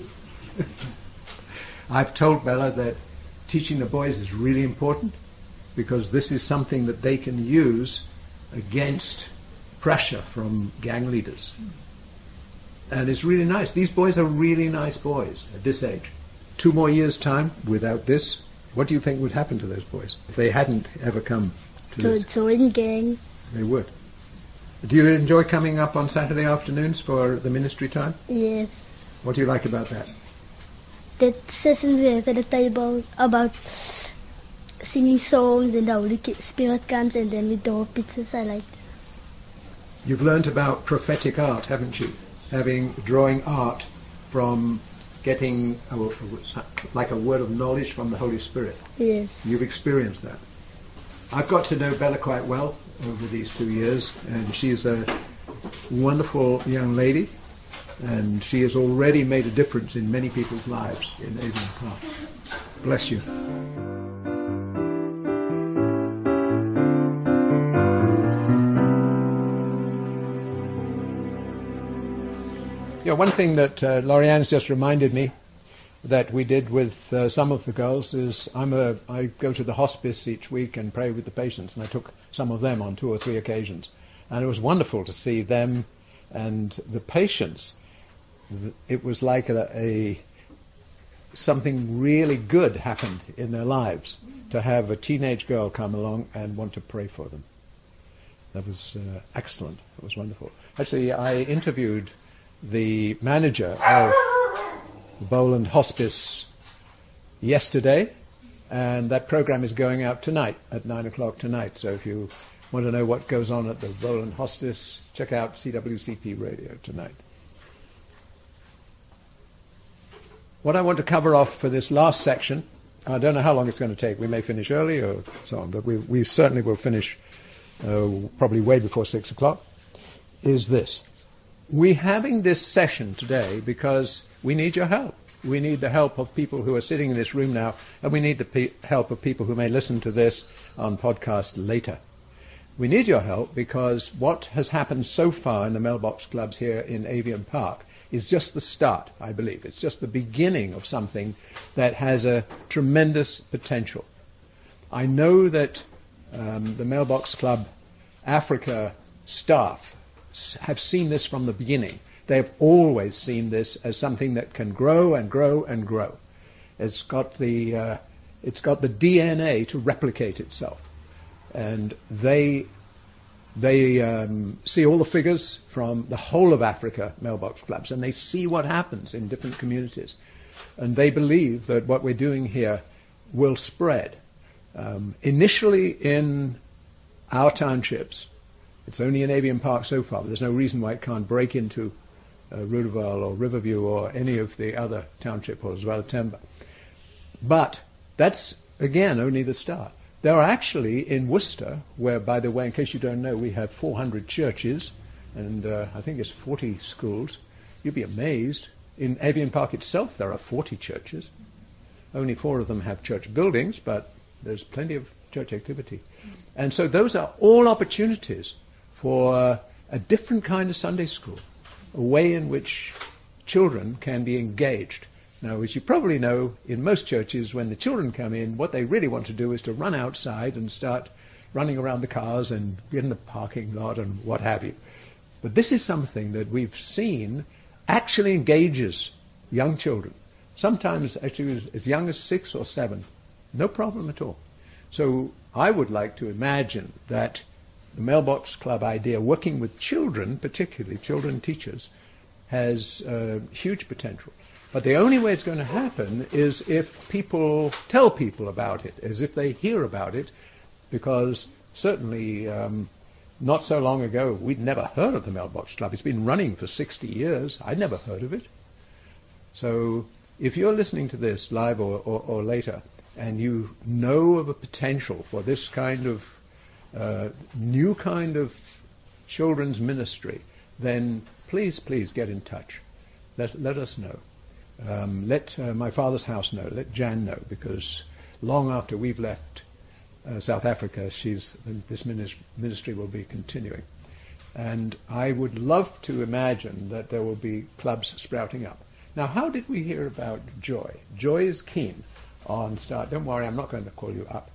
[SPEAKER 3] I've told Bella that teaching the boys is really important because this is something that they can use against pressure from gang leaders. And it's really nice. These boys are really nice boys at this age. Two more years' time without this, what do you think would happen to those boys if they hadn't ever come to
[SPEAKER 7] To
[SPEAKER 3] this?
[SPEAKER 7] join gangs.
[SPEAKER 3] They would. Do you enjoy coming up on Saturday afternoons for the ministry time?
[SPEAKER 7] Yes.
[SPEAKER 3] What do you like about that?
[SPEAKER 7] That sessions we have at the table about singing songs and the Holy Spirit comes and then we draw pictures. I like.
[SPEAKER 3] You've learnt about prophetic art, haven't you? Having drawing art from getting a, a, like a word of knowledge from the Holy Spirit.
[SPEAKER 7] Yes.
[SPEAKER 3] You've experienced that. I've got to know Bella quite well over these two years, and she's a wonderful young lady, and she has already made a difference in many people's lives in Avon Park. Bless you. Yeah, one thing that uh, Lorianne's just reminded me that we did with uh, some of the girls is I'm a, I go to the hospice each week and pray with the patients, and I took some of them on two or three occasions. And it was wonderful to see them and the patients. It was like a, a something really good happened in their lives to have a teenage girl come along and want to pray for them. That was uh, excellent. It was wonderful. Actually, I interviewed the manager of Bowland Hospice yesterday, and that program is going out tonight at nine o'clock tonight. So if you want to know what goes on at the Bowland Hospice, check out C W C P Radio tonight. What I want to cover off for this last section, I don't know how long it's going to take. We may finish early or so on, but we, we certainly will finish uh, probably way before six o'clock, is this. We're having this session today because we need your help. We need the help of people who are sitting in this room now, and we need the pe- help of people who may listen to this on podcast later. We need your help because what has happened so far in the mailbox clubs here in Avian Park is just the start, I believe. It's just the beginning of something that has a tremendous potential. I know that um, the Mailbox Club Africa staff have seen this from the beginning. They have always seen this as something that can grow and grow and grow. It's got the uh, it's got the D N A to replicate itself, and they they um, see all the figures from the whole of Africa mailbox clubs, and they see what happens in different communities, and they believe that what we're doing here will spread. Um, initially in our townships. It's only in Avian Park so far, but there's no reason why it can't break into uh, Rudderville or Riverview or any of the other township or Zwalatemba. But that's, again, only the start. There are actually in Worcester, where, by the way, in case you don't know, we have four hundred churches and uh, I think it's forty schools. You'd be amazed. In Avian Park itself, there are forty churches. Only four of them have church buildings, but there's plenty of church activity. And so those are all opportunities for a different kind of Sunday school, a way in which children can be engaged. Now, as you probably know, in most churches, when the children come in, what they really want to do is to run outside and start running around the cars and get in the parking lot and what have you. But this is something that we've seen actually engages young children, sometimes actually as young as six or seven. No problem at all. So I would like to imagine that the Mailbox Club idea, working with children, particularly children teachers, has uh, huge potential. But the only way it's going to happen is if people tell people about it, as if they hear about it, because certainly um, not so long ago we'd never heard of the Mailbox Club. It's been running for sixty years. I'd never heard of it. So if you're listening to this live or, or, or later, and you know of a potential for this kind of uh, new kind of children's ministry, then please, please get in touch. Let, let us know. um, let uh, my father's house know, let Jan know, because long after we've left uh, South Africa, she's this ministry will be continuing. And I would love to imagine that there will be clubs sprouting up. Now, how did we hear about Joy? Joy is keen on start. Don't worry, I'm not going to call you up.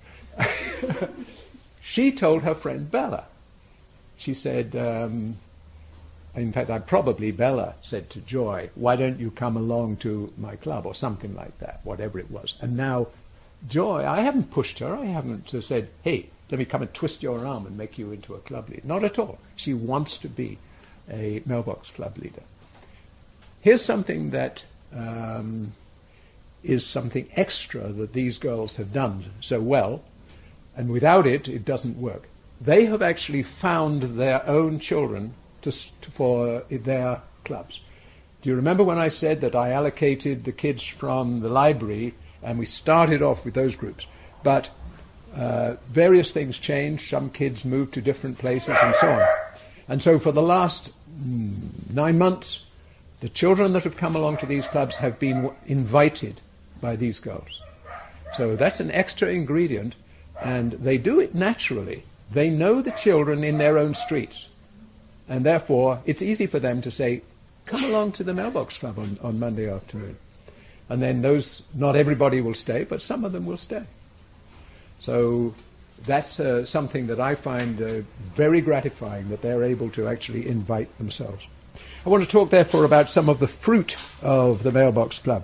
[SPEAKER 3] She told her friend Bella. She said, um, in fact, I probably Bella said to Joy, why don't you come along to my club, or something like that, whatever it was. And now Joy, I haven't pushed her. I haven't uh, said, hey, let me come and twist your arm and make you into a club leader. Not at all. She wants to be a mailbox club leader. Here's something that um, is something extra that these girls have done so well, and without it, it doesn't work. They have actually found their own children to, for their clubs. Do you remember when I said that I allocated the kids from the library and we started off with those groups? But uh, various things changed. Some kids moved to different places and so on. And so for the last mm, nine months, the children that have come along to these clubs have been invited by these girls. So that's an extra ingredient, and they do it naturally. They know the children in their own streets, and therefore it's easy for them to say, come along to the mailbox club on, on Monday afternoon. And then those, not everybody will stay, but some of them will stay. So that's uh, something that I find uh, very gratifying, that they're able to actually invite themselves. I want to talk, therefore, about some of the fruit of the Mailbox Club.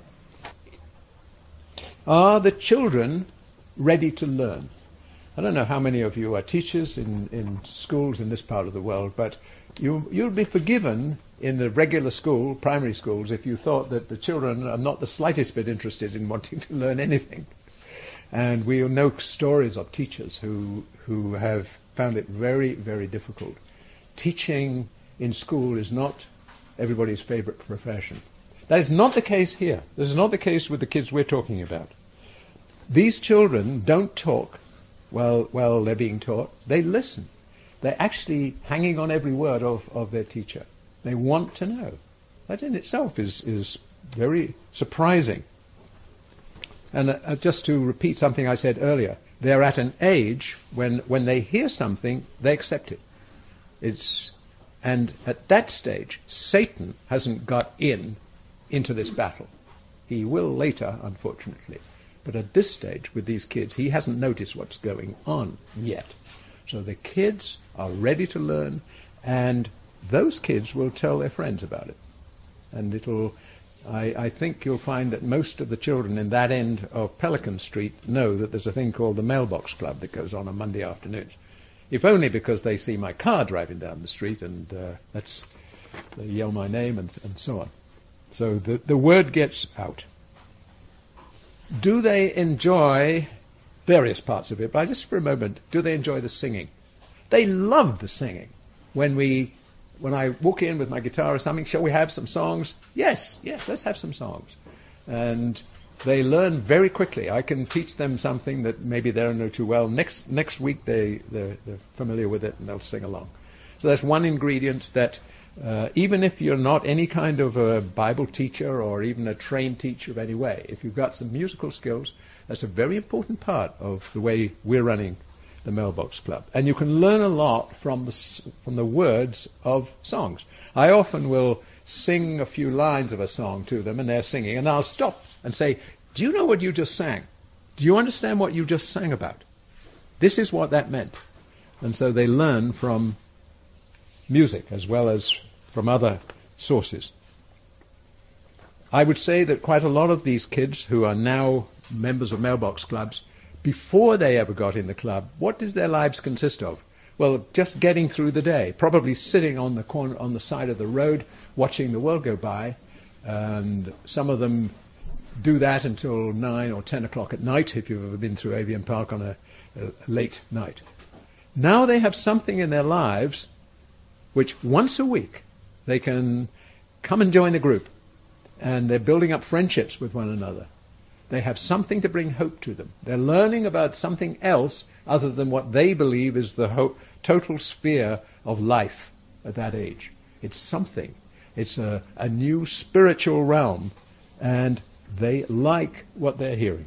[SPEAKER 3] Are the children ready to learn? I don't know how many of you are teachers in, in schools in this part of the world, but you, you'll be forgiven in the regular school, primary schools, if you thought that the children are not the slightest bit interested in wanting to learn anything. And we know stories of teachers who, who have found it very, very difficult. Teaching in school is not everybody's favorite profession. That is not the case here. This is not the case with the kids we're talking about. These children don't talk while, while they're being taught. They listen. They're actually hanging on every word of, of their teacher. They want to know. That in itself is, is very surprising. And uh, just to repeat something I said earlier, they're at an age when, when they hear something, they accept it. It's And at that stage, Satan hasn't got in into this battle. He will later, unfortunately. But at this stage, with these kids, he hasn't noticed what's going on yet. So the kids are ready to learn, and those kids will tell their friends about it. And it'll, I, I think you'll find that most of the children in that end of Pelican Street know that there's a thing called the Mailbox Club that goes on on Monday afternoons. If only because they see my car driving down the street, and uh, that's, they yell my name and, and so on. So the, the word gets out. Do they enjoy various parts of it? But just for a moment, do they enjoy the singing? They love the singing. When we, when I walk in with my guitar or something, shall we have some songs? Yes, yes, let's have some songs. And they learn very quickly. I can teach them something that maybe they don't know too well. Next next week they, they're, they're familiar with it and they'll sing along. So that's one ingredient that uh, even if you're not any kind of a Bible teacher or even a trained teacher of any way, if you've got some musical skills, that's a very important part of the way we're running the Mailbox Club. And you can learn a lot from the, from the words of songs. I often will sing a few lines of a song to them and they're singing, and I'll stop and say, do you know what you just sang? Do you understand what you just sang about? This is what that meant. And so they learn from music as well as from other sources. I would say that quite a lot of these kids who are now members of mailbox clubs, before they ever got in the club, what does their lives consist of? Well, just getting through the day, probably sitting on the corner, on the side of the road, watching the world go by, and some of them do that until nine or ten o'clock at night, if you've ever been through Avian Park on a, a late night. Now they have something in their lives which once a week they can come and join the group, and they're building up friendships with one another. They have something to bring hope to them. They're learning about something else other than what they believe is the ho- total sphere of life at that age. It's something. It's a, a new spiritual realm and they like what they're hearing.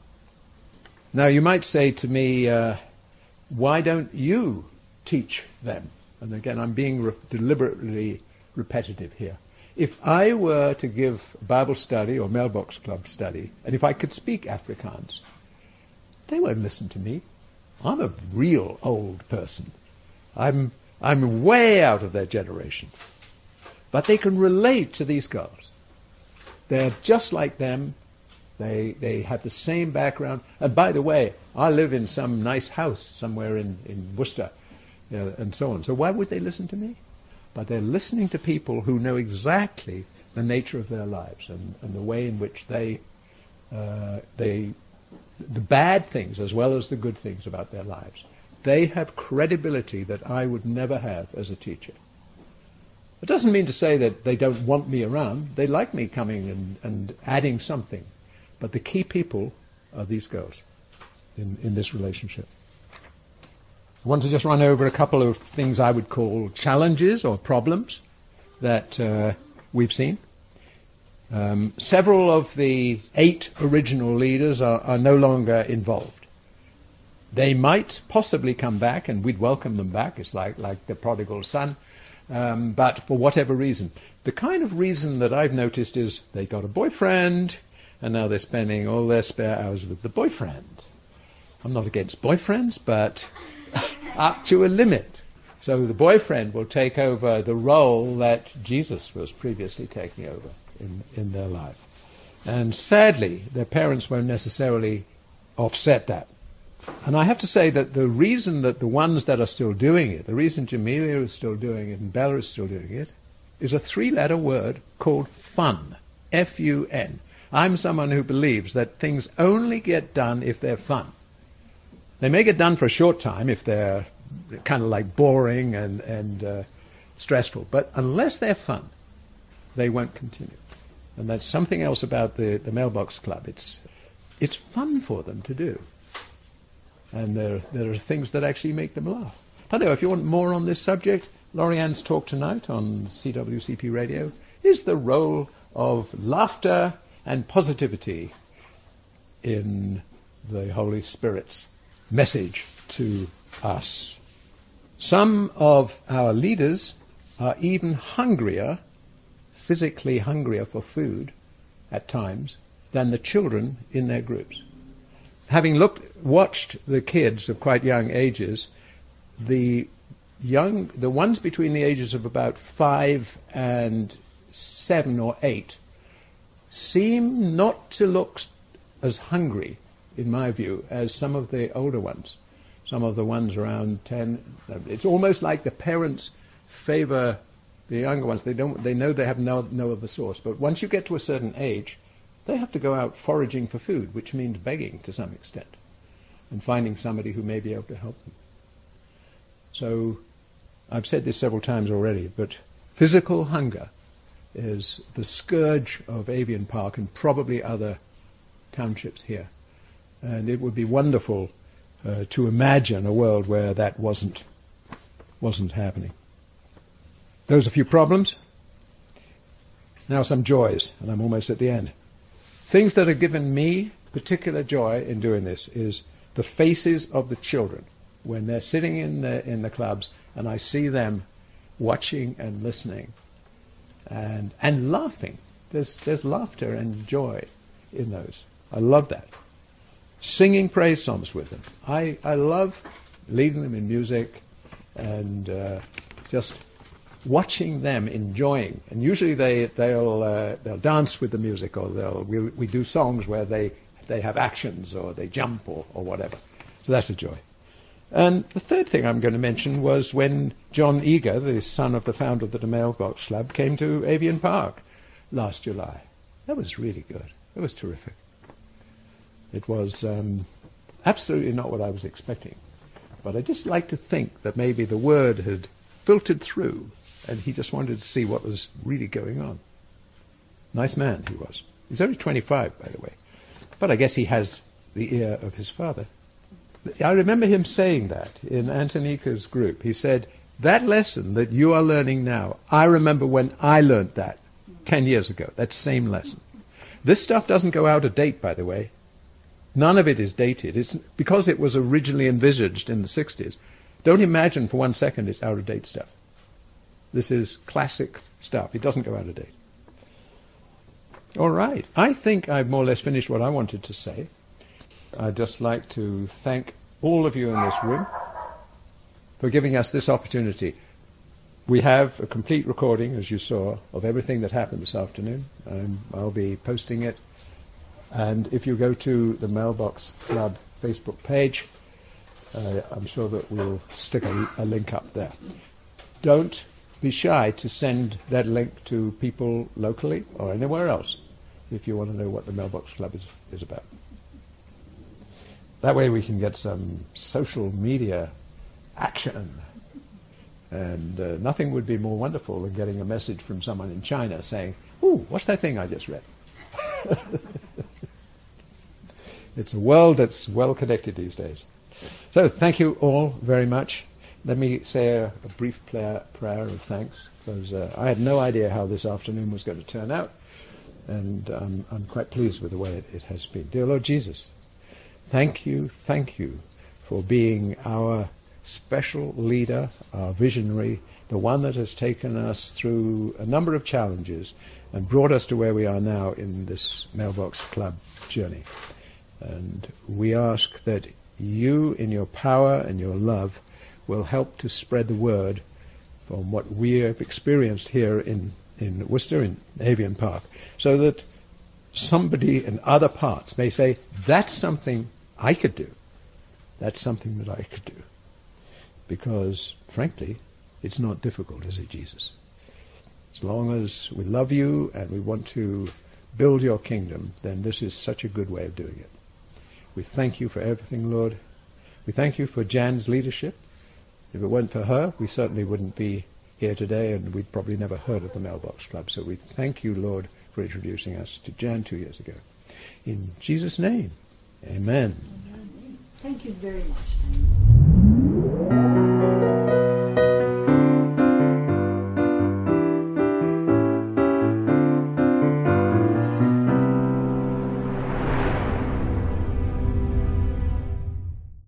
[SPEAKER 3] Now, you might say to me, uh, why don't you teach them? And again, I'm being re- deliberately repetitive here. If I were to give Bible study or mailbox club study, and if I could speak Afrikaans, they won't listen to me. I'm a real old person. I'm I'm way out of their generation. But they can relate to these girls. They're just like them. They they have the same background. And by the way, I live in some nice house somewhere in, in Worcester, you know, and so on. So why would they listen to me? But they're listening to people who know exactly the nature of their lives and, and the way in which they uh, they the bad things as well as the good things about their lives. They have credibility that I would never have as a teacher. It doesn't mean to say that they don't want me around. They like me coming and, and adding something. But the key people are these girls in, in this relationship. I want to just run over a couple of things I would call challenges or problems that uh, we've seen. Um, several of the eight original leaders are, are no longer involved. They might possibly come back, and we'd welcome them back. It's like, like the prodigal son. Um, but for whatever reason. The kind of reason that I've noticed is they got a boyfriend, and now they're spending all their spare hours with the boyfriend. I'm not against boyfriends, but up to a limit. So the boyfriend will take over the role that Jesus was previously taking over in, in their life. And sadly, their parents won't necessarily offset that. And I have to say that the reason that the ones that are still doing it, the reason Jamelia is still doing it and Bella is still doing it, is a three-letter word called fun. F U N. I'm someone who believes that things only get done if they're fun. They may get done for a short time if they're kind of like boring and, and uh, stressful. But unless they're fun, they won't continue. And that's something else about the, the Mailbox Club. It's, it's fun for them to do. And there, there are things that actually make them laugh. By the way, if you want more on this subject, Lorianne's talk tonight on C W C P Radio is the role of laughter and positivity in the Holy Spirit's message to us. Some of our leaders are even hungrier, physically hungrier for food at times, than the children in their groups. Having looked, watched the kids of quite young ages, the young, the ones between the ages of about five and seven or eight seem not to look as hungry, in my view, as some of the older ones. Some of the ones around ten. It's almost like the parents favor the younger ones. They don't. They know they have no no other source. But once you get to a certain age, they have to go out foraging for food, which means begging to some extent, and finding somebody who may be able to help them. So, I've said this several times already, but physical hunger is the scourge of Avian Park and probably other townships here. And it would be wonderful uh, to imagine a world where that wasn't wasn't happening. Those are a few problems. Now some joys, and I'm almost at the end. Things that have given me particular joy in doing this is the faces of the children when they're sitting in the in the clubs, and I see them watching and listening and and laughing. There's there's laughter and joy in those. I love that. Singing praise songs with them. I, I love leading them in music and uh, just watching them enjoying. And usually they they'll uh, they'll dance with the music, or they'll we, we do songs where they they have actions or they jump or, or whatever. So that's a joy. And the third thing I'm going to mention was when John Eager, the son of the founder of the Mailbox Club, came to Avian Park last July. That was really good. It was terrific. It was um, absolutely not what I was expecting. But I just like to think that maybe the word had filtered through and he just wanted to see what was really going on. Nice man he was. He's only twenty-five, by the way. But I guess he has the ear of his father. I remember him saying that in Antonika's group. He said, that lesson that you are learning now, I remember when I learned that ten years ago, that same lesson. This stuff doesn't go out of date, by the way. None of it is dated. It's because it was originally envisaged in the sixties. Don't imagine for one second it's out-of-date stuff. This is classic stuff. It doesn't go out of date. All right. I think I've more or less finished what I wanted to say. I'd just like to thank all of you in this room for giving us this opportunity. We have a complete recording, as you saw, of everything that happened this afternoon. Um, I'll be posting it. And if you go to the Mailbox Club Facebook page, uh, I'm sure that we'll stick a, a link up there. Don't be shy to send that link to people locally or anywhere else if you want to know what the Mailbox Club is, is about. That way we can get some social media action. And uh, nothing would be more wonderful than getting a message from someone in China saying, "Ooh, what's that thing I just read?" It's a world that's well connected these days. So thank you all very much. Let me say a, a brief prayer, prayer of thanks, because uh, I had no idea how this afternoon was going to turn out, and um, I'm quite pleased with the way it, it has been. Dear Lord Jesus, thank you, thank you for being our special leader, our visionary, the one that has taken us through a number of challenges and brought us to where we are now in this Mailbox Club journey. And we ask that you, in your power and your love, will help to spread the word from what we have experienced here in, in Worcester, in Avian Park, so that somebody in other parts may say, that's something I could do. That's something that I could do. Because, frankly, it's not difficult, is it, Jesus? As long as we love you and we want to build your kingdom, then this is such a good way of doing it. We thank you for everything, Lord. We thank you for Jan's leadership. If it weren't for her, we certainly wouldn't be here today, and we'd probably never heard of the Mailbox Club. So we thank you, Lord, for introducing us to Jan two years ago. In Jesus' name, amen.
[SPEAKER 1] Thank you very much.